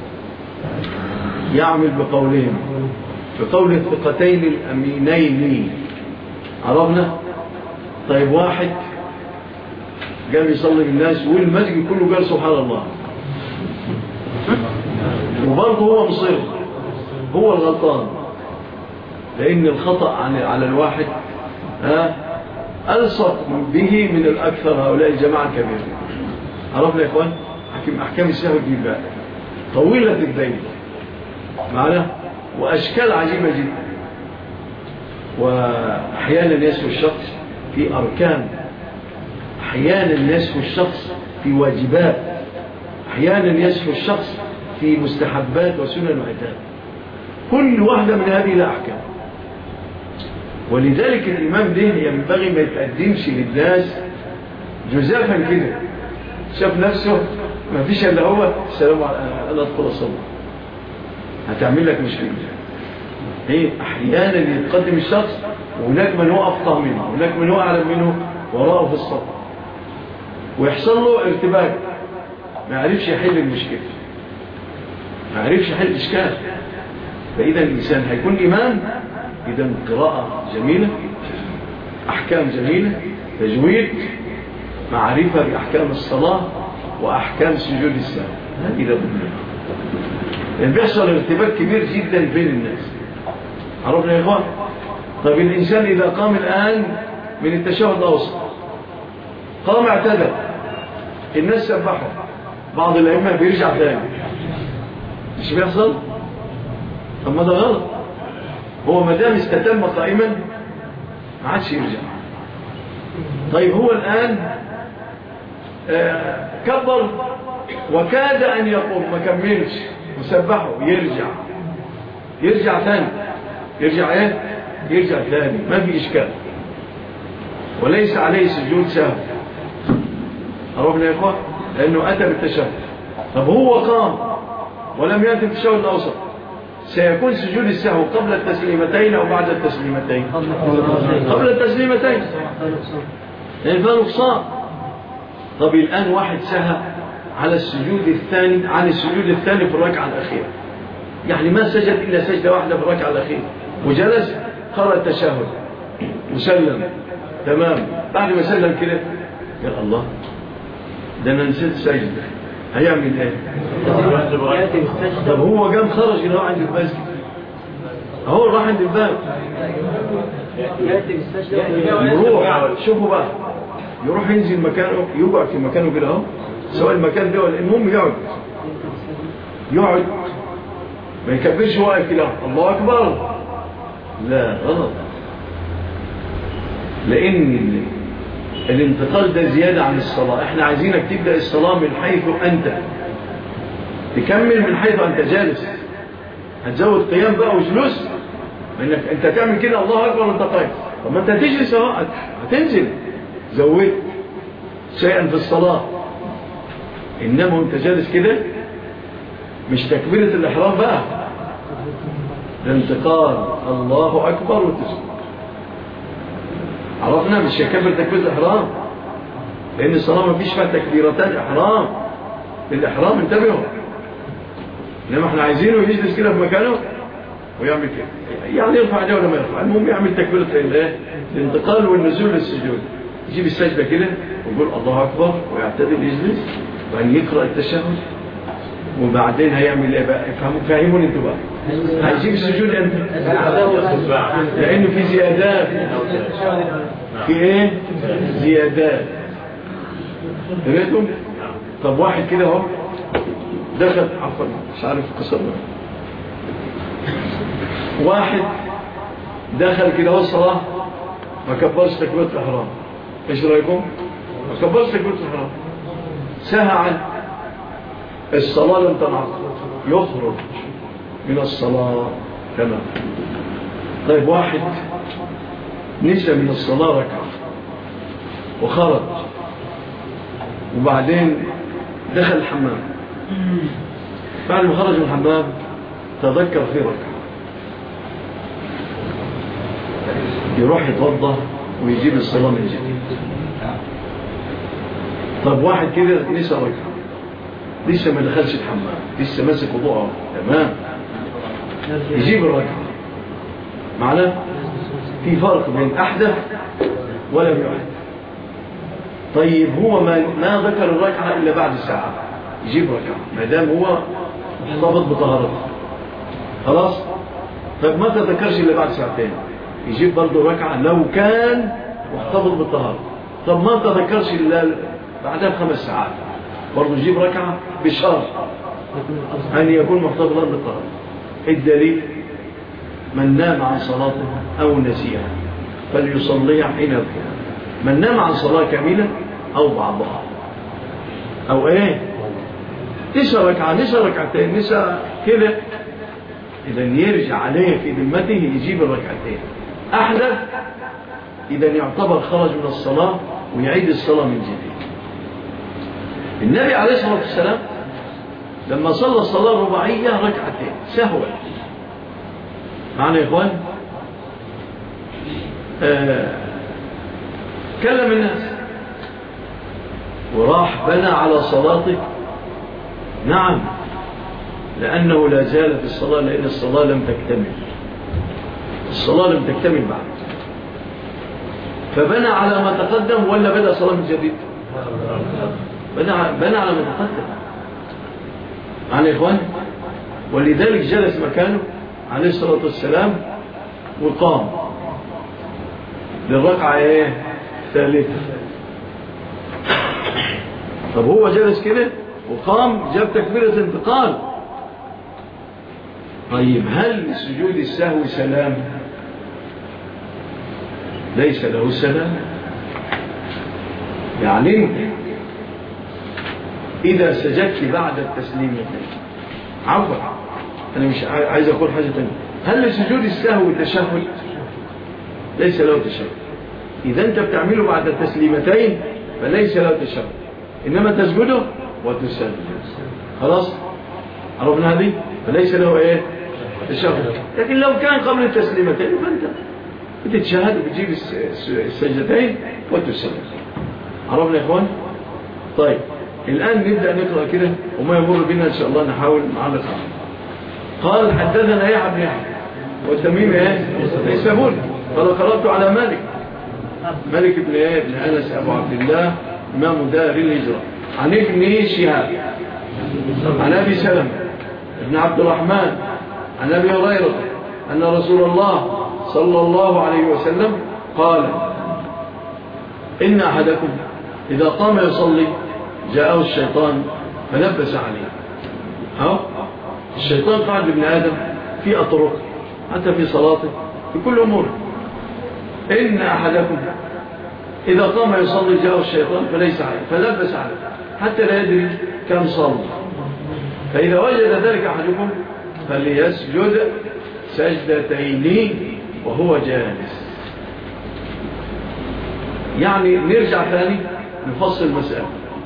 Speaker 4: يعمل بقولهم بقول الثقتين الامينين. عرفنا؟ طيب واحد قام يصلي بالناس والمسجد كله قال سبحان الله وبرضه هو مصر، هو الغلطان، لأن الخطأ على الواحد ها ألصق به من الأكثر هؤلاء الجماعة الكبيرة. عرفنا يا إخوان؟ أحكام السهو دي بقى طويلة الدين معنا وأشكال عجيبة جدا. وأحيانا يسهو الشخص في أركان، أحيانا يسهو الشخص في واجبات، أحيانا يسهو الشخص في مستحبات وسنن وعتاب. كل واحدة من هذه لها أحكام. ولذلك الإمام ده ينبغي ما يتقدمش للناس جزافا كده، شاف نفسه ما فيش إلا هو السلام عليكم أنا أدخل الصلاة، هتعمل لك مشكلة. إيه أحيانا يتقدم الشخص وهناك من هو أفقه منه وهناك من هو أعلم منه وراءه في الصف ويحصل له ارتباك، ما يعرفش يحل المشكلة، ما يعرفش يحل الإشكال. فإذا الإنسان هيكون إمام، إذا قراءة جميلة، أحكام جميلة، تجويد، معرفة بأحكام الصلاة وأحكام سجود السهو. هذه ده لأن بيحصل ارتباك كبير جدا بين الناس. عرفنا يا إخوان؟ طيب الإنسان إذا قام الآن من التشهد الأوسط قام اعتدل، الناس سبحوا، بعض الأئمة بيرجع ثاني، مش بيحصل؟ طب ما ده غلط. هو ما دام استتم قائما ما عادش يرجع. طيب هو الآن آه كبر وكاد أن يقوم ما كملش وسبحه، يرجع يرجع ثاني، يرجع ايه؟ يرجع ثاني، ما في إشكال، وليس عليه سجود سهو. عرفنا يا إخوة؟ لأنه أتى بالتشهد. طب هو قام ولم يأتي بالتشهد الأوسط، سيكون سجود السهو قبل التسليمتين أو بعد التسليمتين؟ قبل التسليمتين، لأن فيها نقصان. طب الآن واحد سهى على السجود الثاني عن السجود الثاني في الركعة الأخيرة، يعني ما سجد إلا سجدة واحدة في الركعة الأخيرة وجلس قرأ التشهد وسلم تمام. بعد ما سلم كده يا الله ده أنا نسيت سجدة، هيعمل ايه؟ طب هو قام خرج اللي هو عند المسجد، هو راح عند الباب، يروح شوفوا بقى، يروح ينزل مكانه، يقعد في مكانه كده اهو، سواء المكان ده ولا المهم يقعد يقعد ما يكبرش واقف كده الله اكبر، لا غلط. لان الانتقال ده زيادة عن الصلاة. احنا عايزينك تبدأ الصلاة من حيث انت، تكمل من حيث انت جالس، هتزود قيام بقى وجلوس، انك انت تعمل كده الله اكبر وانت قايم. طب ما انت هتجلس اهو، هتنزل زود شيئا في الصلاة، انما انت جالس كده مش تكبيرة الاحرام بقى، الانتقال الله اكبر وتسجد. عرفنا مش يكبر تكبيرة الإحرام، لأن الصلاة ما فيش فيها تكبيرتان إحرام. الإحرام انتبهوا، إنما احنا عايزينه يجلس كده في مكانه ويعمل كده، يعني يرفع ده ولا ما يرفع، المهم يعمل تكبيرة الانتقال والنزول للسجود. يجيب السجدة كده ويقول الله أكبر ويعتدل يجلس وأن يقرأ التشهد، وبعدين هيعمل ايه بقى؟ افهموا فاهمون انتوا بقى. هيجيب السجود امتى؟ لانه في زيادات، في ايه؟ زيادات. فهمتم؟ طب واحد كده اهو دخل، عفوا مش عارف قصرنا، واحد دخل كده اهو الصلاه ما كبرش تكبيره الاحرام، ايش رايكم؟ ما كبرش تكبيره الاحرام، سهى عن الصلاة لم تنعقد، يخرج من الصلاة تمام. طيب واحد نسى من الصلاة ركعة وخرج وبعدين دخل الحمام، بعد ما خرج من الحمام تذكر في ركعة، يروح يتوضأ ويجيب الصلاة من جديد. طيب واحد كده نسى ركعة، لسه ما دخلش الحمام، لسه ماسك وضوءه تمام، يجيب الركعة. معناه في فرق بين أحدث ولم يحدث. طيب هو ما ما ذكر الركعة إلا بعد ساعة، يجيب ركعة ما دام هو مرتبط بطهارته خلاص. طيب ما تذكرش إلا بعد ساعتين، يجيب برضه ركعة لو كان واحتفظ بالطهارة. طب ما تذكرش إلا بعدها بخمس ساعات برضو يجيب ركعة بشرط أن يكون محتفظا بالطهارة. الدليل من نام عن صلاته أو نسيها فليصليها حين يذكر. من نام عن صلاة كاملة أو بعضها أو إيه نسى ركعة نسى ركعتين نسى كده، إذا يرجع عليه في ذمته يجيب الركعتين. أحدث إذا يعتبر خرج من الصلاة ويعيد الصلاة من جديد. النبي عليه الصلاة والسلام لما صلى الصلاة الرباعية ركعتين سهوا معنا يا إخوان. آه كلم الناس وراح بنى على صلاته. نعم لأنه لا زال في الصلاة، لأن الصلاة لم تكتمل، الصلاة لم تكتمل بعد، فبنى على ما تقدم ولا بدأ صلاة من جديد؟ بنى بنى على ما تقدم معنا يا إخوان. ولذلك جلس مكانه عليه الصلاة والسلام وقام للركعة ايه ثالثة. طب هو جلس كده وقام جاب تكبيرة انتقال. طيب هل سجود السهو سلام؟ ليس له سلام. يعني انت إذا سجدت بعد التسليم عفوا أنا مش عايز أقول حاجة تانية. هل لسجود السهو تشهد؟ ليس له تشهد. إذا أنت بتعمله بعد التسليمتين فليس له تشهد، إنما تسجده وتسلم. خلاص عرفنا هذه؟ فليس له إيه تشهد. لكن لو كان قبل التسليمتين فأنت بتتشهد وبتجيب السجدتين وتسلم. عرفنا يا إخوان؟ طيب الآن نبدأ نقرأ كده وما يمر بنا إن شاء الله نحاول معنا القرآن. قال حدثنا يحيى بن يحيى والتميمي ايه يسمون. قال قرأت على مالك مالك بن ايه بن انس ابو عبد الله امام دار الهجرة عن ابن شهاب عن ابي سلمة ابن عبد الرحمن عن ابي هريرة ان رسول الله صلى الله عليه وسلم قال ان احدكم اذا قام يصلي جاءه الشيطان فلبس عليه. ها الشيطان قاعد ابن آدم في أطرق حتى في صلاته في كل أمور. إن أحدكم إذا قام يصلي جاءه الشيطان فليس عليه فلبس عليه حتى لا يدري كم صلى. فإذا وجد ذلك أحدكم فليسجد سجدتين وهو جالس. يعني نرجع ثاني نفصل المسألة.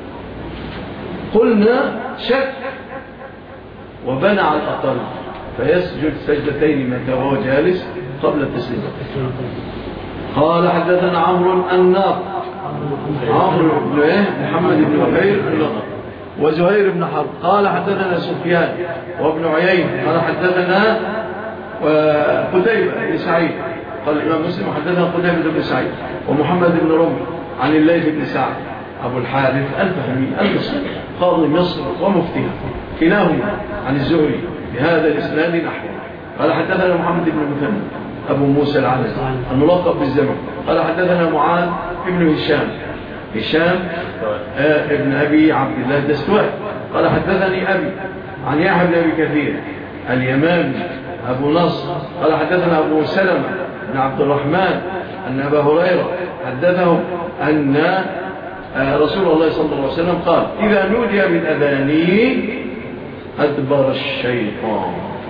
Speaker 4: قلنا شك وبنى على الأقل فيسجد سجدتين متى وهو جالس قبل التسليم. قال حدثنا عمرو الناق عمرو بن ايه محمد بن بكير وزهير بن حرب قال حدثنا سفيان وابن عيين قال حدثنا قتيبة بن سعيد قال الإمام مسلم حدثنا قتيبة بن سعيد ومحمد بن رمح عن الليث بن سعد أبو الحارث الفهمي المصري قاضي مصر ومفتيها كلاهما عن الزهري بهذا الإسناد نحوه. قال حدثنا محمد بن مثنى أبو موسى العنزي الملقب بالزمن قال حدثنا معاذ بن هشام هشام آه ابن أبي عبد الله الدستوائي قال حدثني أبي عن يحيى بن أبي كثير اليمامي أبو نصر قال حدثنا أبو سلمة بن عبد الرحمن أن أبا هريرة حدثهم أن رسول الله صلى الله عليه وسلم قال إذا نودي بالأذان أدبر الشيطان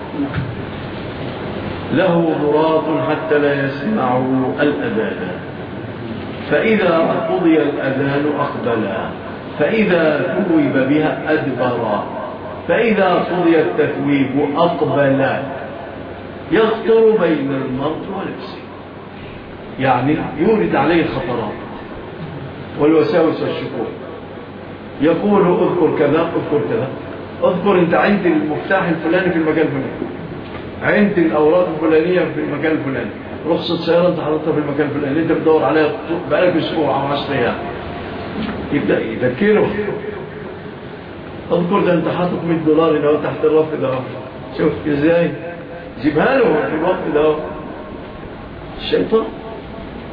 Speaker 4: له ضراط حتى لا يسمعوا الأذان فإذا قضي الأذان أقبلا فإذا ثوب بها أدبرا فإذا قضي التثويب أقبلا يخطر بين المرء ونفسه. يعني يورد عليه الخطرات والوساوس والشكوك. يقول اذكر كذا اذكر كذا اذكر انت عند المفتاح الفلاني في المكان الفلاني عند الأوراق الفلانية في المكان الفلاني رخصة سيارة انت حضرتها في المكان الفلاني انت بتدور عليها بقالك اسبوع او عشر ايام يبدأ يذكره. اذكر ده انت حاطط مية دولار هنا تحت الرف ده شوف ازاي جيبها له في الوقت ده الشيطان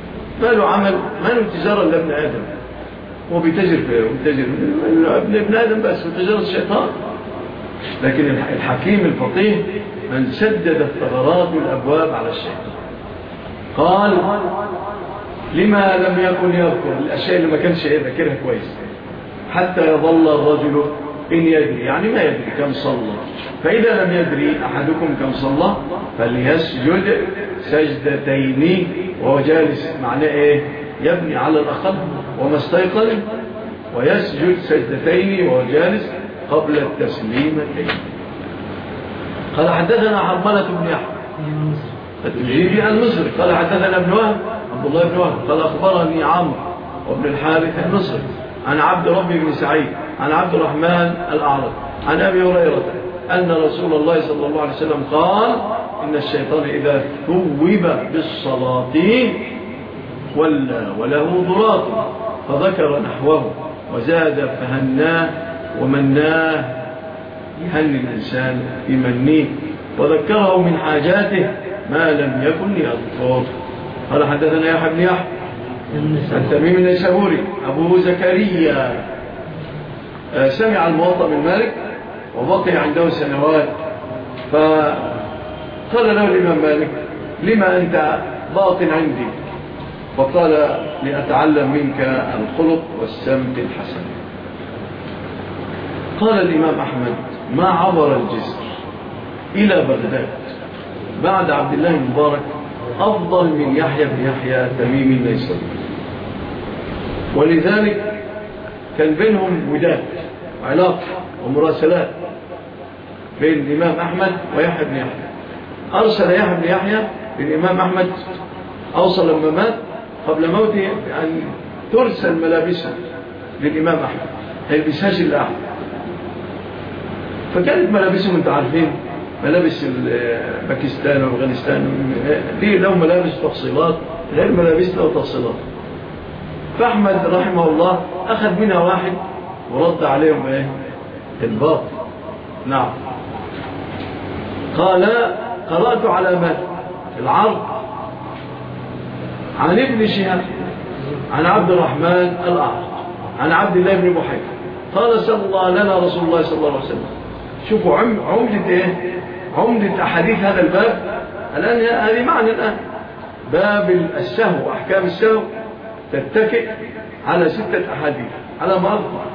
Speaker 4: ما له عمل، ما له تجارة إلا ابن آدم، هو بيتجر في بيتجر ابن ابن آدم بس، وتجارة الشيطان. لكن الحكيم الفقيه من سدد الثغرات والأبواب على الشيطان. قال لما لم يكن يذكر الأشياء اللي ما كانش يذكرها كويس حتى يظل الرجل إن يدري، يعني ما يدري كم صلى. فإذا لم يدري أحدكم كم صلى فليسجد سجدتين وهو جالس. معناه إيه؟ يبني على الأقل وما استيقظ، ويسجد سجدتين وهو جالس قبل التسليمتين. قال حدثنا حرملة بن يحيى التجيبي المصري قال حدثنا ابن وهب عبد الله بن وهب قال أخبرني عمرو وابن الحارث المصري عن عبد ربي بن سعيد عن عبد الرحمن الأعرج عن أبي هريرة أن رسول الله صلى الله عليه وسلم قال إن الشيطان إذا ثوب بالصلاة ولا وله ضراط، فذكر نحوه وزاد فهناه ومناه، يهني الإنسان بمنيه وذكره من حاجاته ما لم يكن يذكر. قال حدثنا يحيى بن يحيى التميمي النيسابوري أبو زكريا سمع الموطأ من مالك وبقي عنده سنوات، فقال له الإمام مالك لما أنت باق عندي؟ فقال لأتعلم منك الخلق والسمت الحسن. قال الإمام أحمد ما عبر الجسر إلى بغداد بعد عبد الله المبارك أفضل من يحيى بن يحيى التميمي النيسابوري، ولذلك كان بينهم وداد وعلاقة ومراسلات بين الإمام أحمد ويحيى بن يحيى. أرسل يحيى بن يحيى للإمام أحمد، أوصل لما مات قبل موته أن ترسل ملابسه للإمام أحمد هيلبسهاش إلا أحمد. فكانت ملابسهم أنت عارفين ملابس باكستان وأفغانستان دي لهم ملابس تفصيلات غير ملابس له تفصيلات. فأحمد رحمه الله أخذ منها واحد ورد عليهم إيه؟ الباطل. نعم. قال قرأت على مال العرض عن ابن شهاب عن عبد الرحمن الأعرج عن عبد الله بن بحير قال صلى الله لنا رسول الله صلى الله عليه وسلم. شوفوا عمدة إيه؟ عمدة أحاديث هذا الباب الآن، هذه معنى الآن باب السهو وأحكام السهو تتكئ على ستة أحاديث على ما أذكر،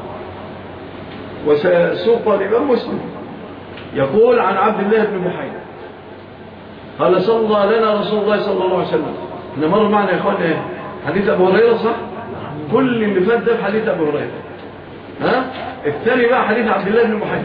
Speaker 4: وسوق الإمام مسلم يقول عن عبد الله بن بحير قال صلى الله لنا رسول الله صلى الله عليه وسلم. إن مر معنا يا إخوان إيه؟ حديث أبو هريرة صح؟ كل اللي فات ده حديث أبو هريرة. ها؟ الثاني بقى حديث عبد الله بن بحير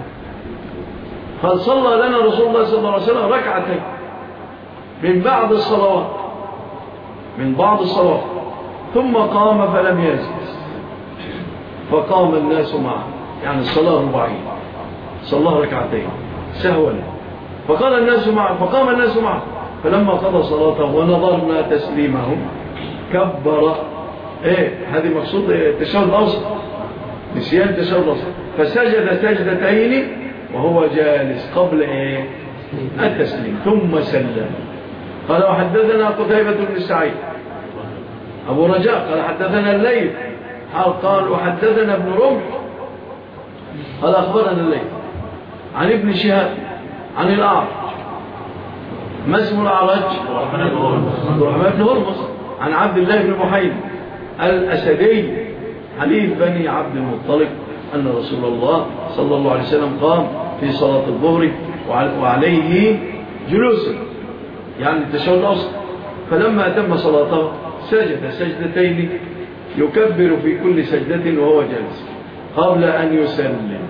Speaker 4: قال صلى لنا رسول الله صلى الله عليه وسلم ركعتين من بعض الصلوات من بعض الصلوات ثم قام فلم يزد، فقام الناس معه، يعني الصلاة رباعية صلى ركعتين سهوا، فقال الناس معه فقام الناس معه فلما قضى صلاته ونظرنا تسليمه كبر. ايه هذه مقصود التشهد الأوسط، نسيان التشهد الأوسط، فسجد سجدتين وهو جالس قبل ايه التسليم ثم سلم. قال وحدثنا قتيبة بن سعيد أبو رجاء قال حدثنا الليث قال وحدثنا ابن رمح قال أخبرنا الليث عن ابن شهاب عن الأعرج. ما اسم الأعرج؟ عبد الرحمن بن هرمز عن عبد الله بن بحير الأسدي حليف بني عبد المطلب أن رسول الله صلى الله عليه وسلم قام في صلاة الظهر وعليه جلوس، يعني التشهد الأوسط، فلما أتم صلاته سجد سجدتين يكبر في كل سجدة وهو جالس قبل أن يسلم،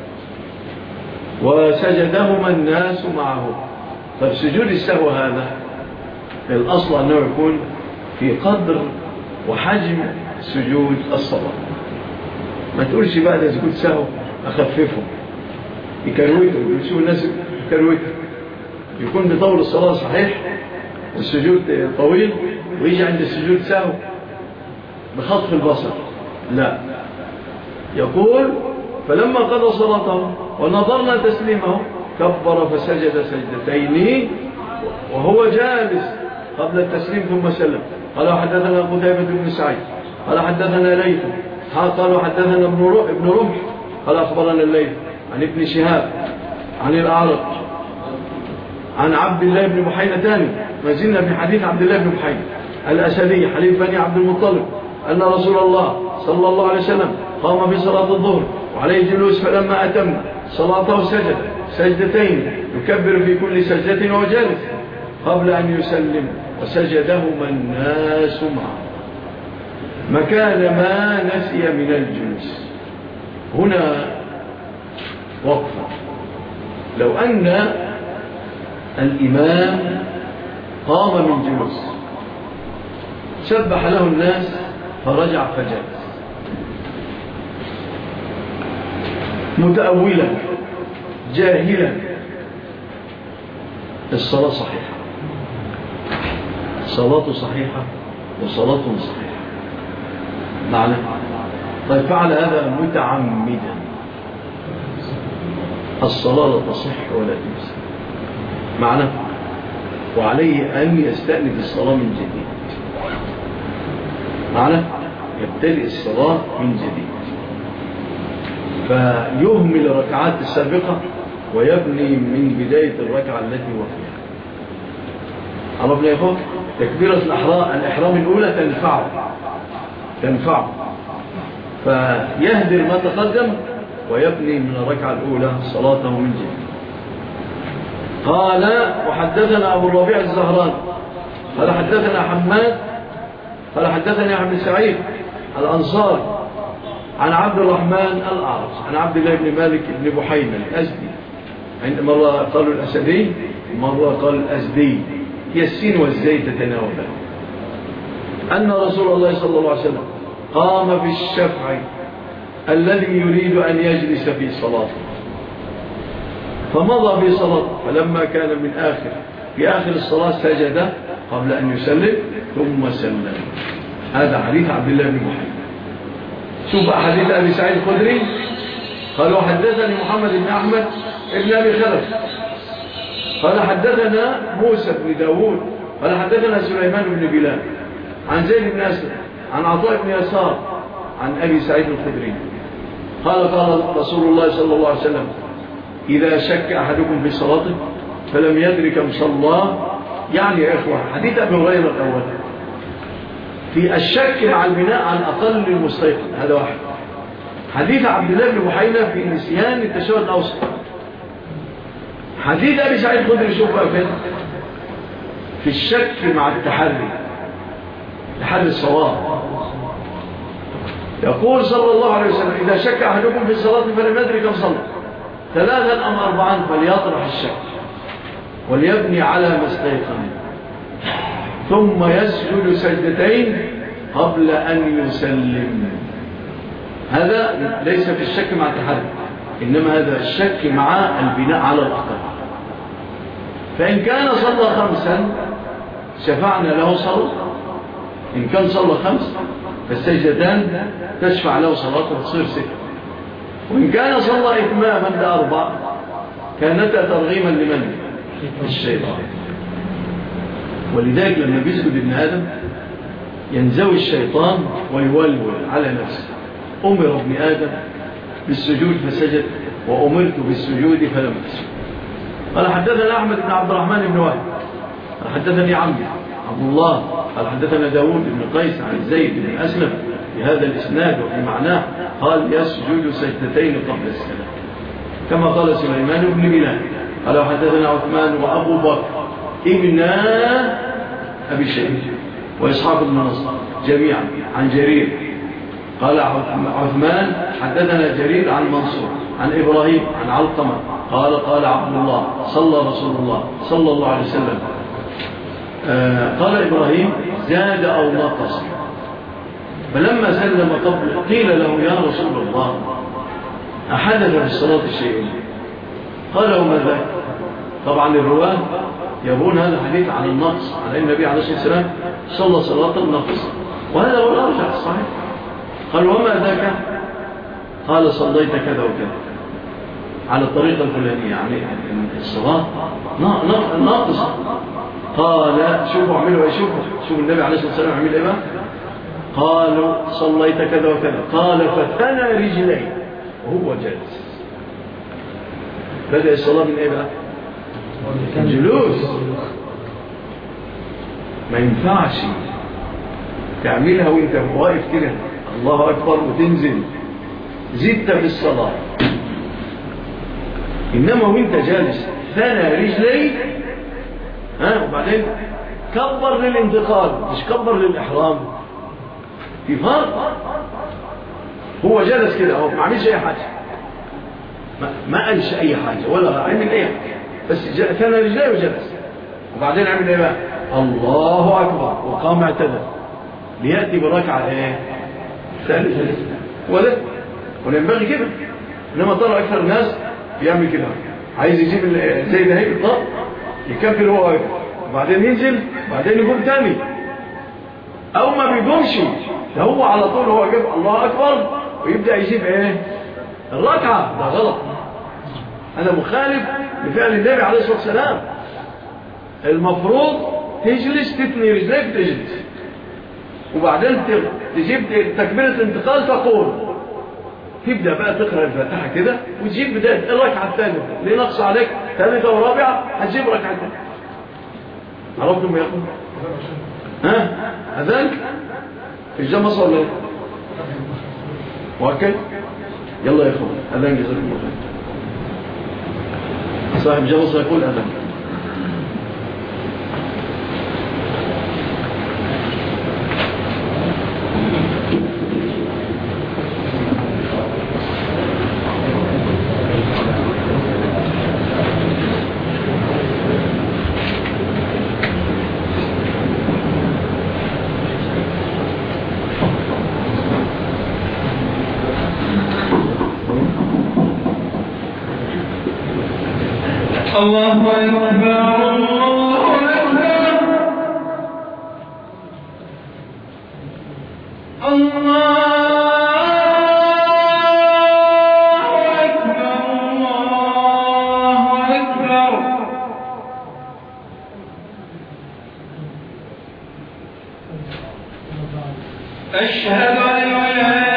Speaker 4: وسجدهما الناس معه. فالسجود السهو هذا الأصل أنه يكون في قدر وحجم سجود الصلاة. ما تقولش بقى ده سجود سهو أخففه يكرويته، يشوف الناس يكرويته، يكون بطول الصلاة صحيح والسجود طويل ويجي عند السجود سهو بخطف البصر. لا، يقول فلما قضى صلاته ونظرنا تسليمه كبر فسجد سجدتين وهو جالس قبل التسليم ثم سلم. قال حدثنا قتيبة بن سعيد قال حدثنا ليث قال حدثنا ابن رمح قال أخبرنا الليث عن ابن شهاب عن الأعرج عن عبد الله بن بحينة تاني، ما زلنا في حديث عبد الله بن بحينة الأسدي حليف بني عبد المطلب أن رسول الله صلى الله عليه وسلم قام في صلاة الظهر وعليه جلوس، فلما أتم صلاته سجد سجدتين يكبر في كل سجدة وجالس قبل أن يسلم، وسجدهما الناس معه مكان ما نسي من الجلوس. هنا وقفة، لو أن الإمام قام من جلوس سبح له الناس فرجع فجلس متأولا جاهلا، الصلاة صحيحة، صلاة صحيحة وصلاة صحيحة معنى. طيب فعل هذا متعمدا، الصلاة لا تصح ولا تجزي معنى، وعليه أن يستأنف الصلاة من جديد معنى، يبتدئ الصلاة من جديد، فيهمل الركعات السابقة ويبني من بداية الركعة التي هو فيها. عرفنا يا أخوة؟ تكبيرة الإحرام الأولى تنفعه تنفعه فيهدر ما تقدم ويبني من الركعة الأولى صلاته من جديد. قال وحدثنا أبو الربيع الزهران قال حدثنا حماد قال حدثني عبد سعيد الأنصاري عن عبد الرحمن الأعرج عن عبد الله بن مالك بن بحينة الأزدي، مرة قالوا الأسدي مرة قالوا الأزدي، هي السين والزي تتناوبان، أن رسول الله صلى الله عليه وسلم قام في الشفع الذي يريد أن يجلس في صلاته فمضى في صلاته، فلما كان من آخر في آخر الصلاة سجد قبل أن يسلم ثم سلم. هذا حديث عبد الله بن بحينة. شوف حديث أبي سعيد الخدري قالوا حدثني محمد بن أحمد ابن أبي خلف قال حدثنا موسى بن داود قال حدثنا سليمان بن بلال عن زيد بن أسلم عن عطاء بن يسار عن أبي سعيد الخدري قال قال رسول الله صلى الله عليه وسلم إذا شك أحدكم في صلاته فلم يدرك مصلاه، يعني يا إخوة حديث أبي هريرة الأول في الشك مع البناء عن أقل المستيقظ، هذا واحد. حديث عبد الله بن بحينة في نسيان التشهد الأوسط. حديث أبي سعيد الخدري شوف بقى فين في الشك مع التحري، تحري الصواب. يقول صلى الله عليه وسلم إذا شك أحدكم في الصلاة فلم يدرك كم صلى ثلاثا أم أربعا فليطرح الشك وليبني على ما استيقن ثم يسجد سجدتين قبل أن يسلم. هذا ليس في الشك مع التحري، إنما هذا الشك مع البناء على الأقل. فإن كان صلى خمسا شفعنا له صلاة، إن كان صلى خمس فالسجدتان تشفع له صلاة وتصير ستة، وإن كان صلى إتماما لأربع كانتا ترغيما لمن؟ الشيطان. ولذلك لما بيسجد ابن آدم ينزوي الشيطان ويولول على نفسه. أمر ابن آدم بالسجود فسجد وأمرت بالسجود فلم أسجد. قال حدثنا أحمد بن عبد الرحمن بن وهب قال حدثني عمي عبد الله قال حدثنا داود بن قيس عن زيد بن أسلم بهذا الإسناد وفي معناه قال يسجد سجدتين قبل السلام كما قال سليمان بن بلال قال حدثنا عثمان وأبو بكر ابن أبي شيبة وإسحاق بن نصر جميعا عن جرير قال عثمان حدثنا جرير عن منصور عن إبراهيم عن علقمة قال قال عبد الله صلى رسول الله صلى الله عليه وسلم آه قال إبراهيم زاد أو نقص، فلما سلم قبل قيل له يا رسول الله أحدث في الصلاة شيء؟ قال وما ذاك؟ طبعا الرواه يقول هذا حديث عن النقص، على النبي عليه الصلاة والسلام صلى صلاة النقص، وهذا هو الأرجح الصحيح. قال وما ذاك؟ قال صليت كذا وكذا على الطريقة الفلانية، يعني الصلاة ناقصة قال شوفوا اعملوا ايه، شوفوا شوفوا النبي عليه الصلاة والسلام عمل ايه بقى. قالوا صليت كذا وكذا، قال فثنى رجليه وهو جالس. بدأ الصلاة من ايه بقى؟ الجلوس. ما ينفعش تعملها وانت واقف كده الله اكبر وتنزل زدت في الصلاة، انما وانت جالس ثنى رجليه، ها، وبعدين كبر للانتقال مش كبر للإحرام. في فرق. هو جلس كده اهو ما عملش اي حاجة، ما, ما قالش اي حاجة ولا عمل اي حاجة، بس ثنى رجليه وجلس. وبعدين عمل ايه بقى؟ الله اكبر وقام اعتدل ليأتي بركعة ايه ثالثة. ولا وينبغي كده، انما ترى اكثر الناس بيعمل كده، عايز يجيب زي ده هيك الطاق يكفر هو واقف وبعدين ينزل وبعدين يقوم تاني، او ما بيقومش ده هو على طول هو يجيب الله اكبر ويبدا يجيب ايه الركعه. ده غلط، انا مخالف لفعل النبي عليه الصلاه والسلام. المفروض تجلس تثني رجليك تجلس، وبعدين تجيب تكبيره الانتقال تقول، تبدا بقى تقرا الفاتحه كده وتجيب بدايه الركعه الثانيه اللي نقص عليك ثالثه ورابعه هتجيب ركعتين. عرفتم يا اخوان؟ ها اذان الجامعه صلى الله وهكذا. يلا يا اخوان اذان جزاكم الله خير. صاحب الجامعه سيقول اذان.
Speaker 2: الله أكبر الله أكبر الله أكبر الله أكبر. أشهد أن لا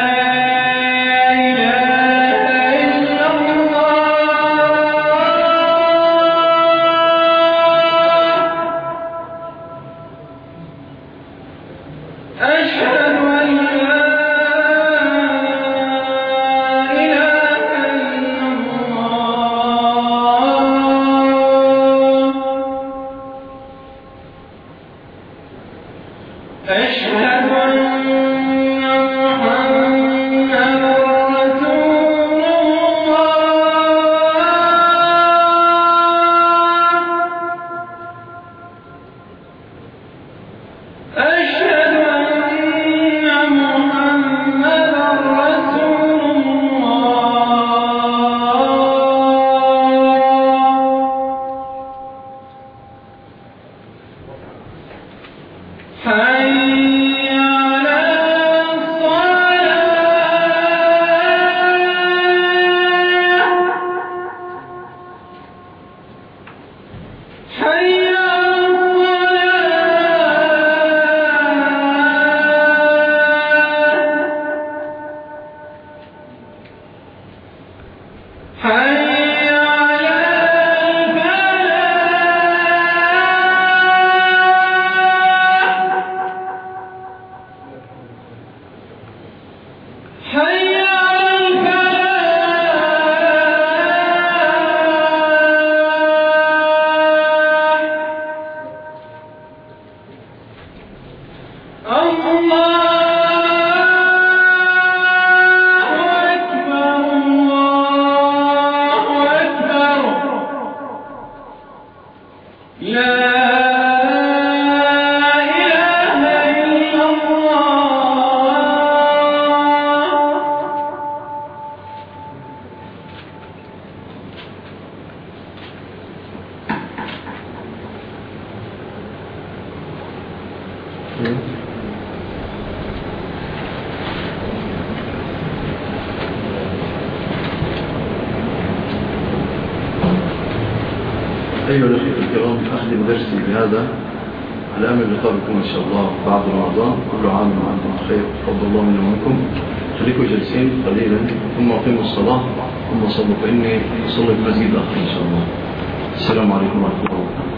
Speaker 2: الله
Speaker 3: أيها الأخوة الكرام، أختم درسي بهذا على أمل اللقاء بكم إن شاء الله بعد رمضان. كل عام وأنتم بخير، تفضل الله منا ومنكم. خليكم جالسين قليلا ثم أقيموا الصلاة ثم صلوا، فإني أصلي في المسجد الآخر إن شاء الله. السلام عليكم ورحمة الله وبركاته.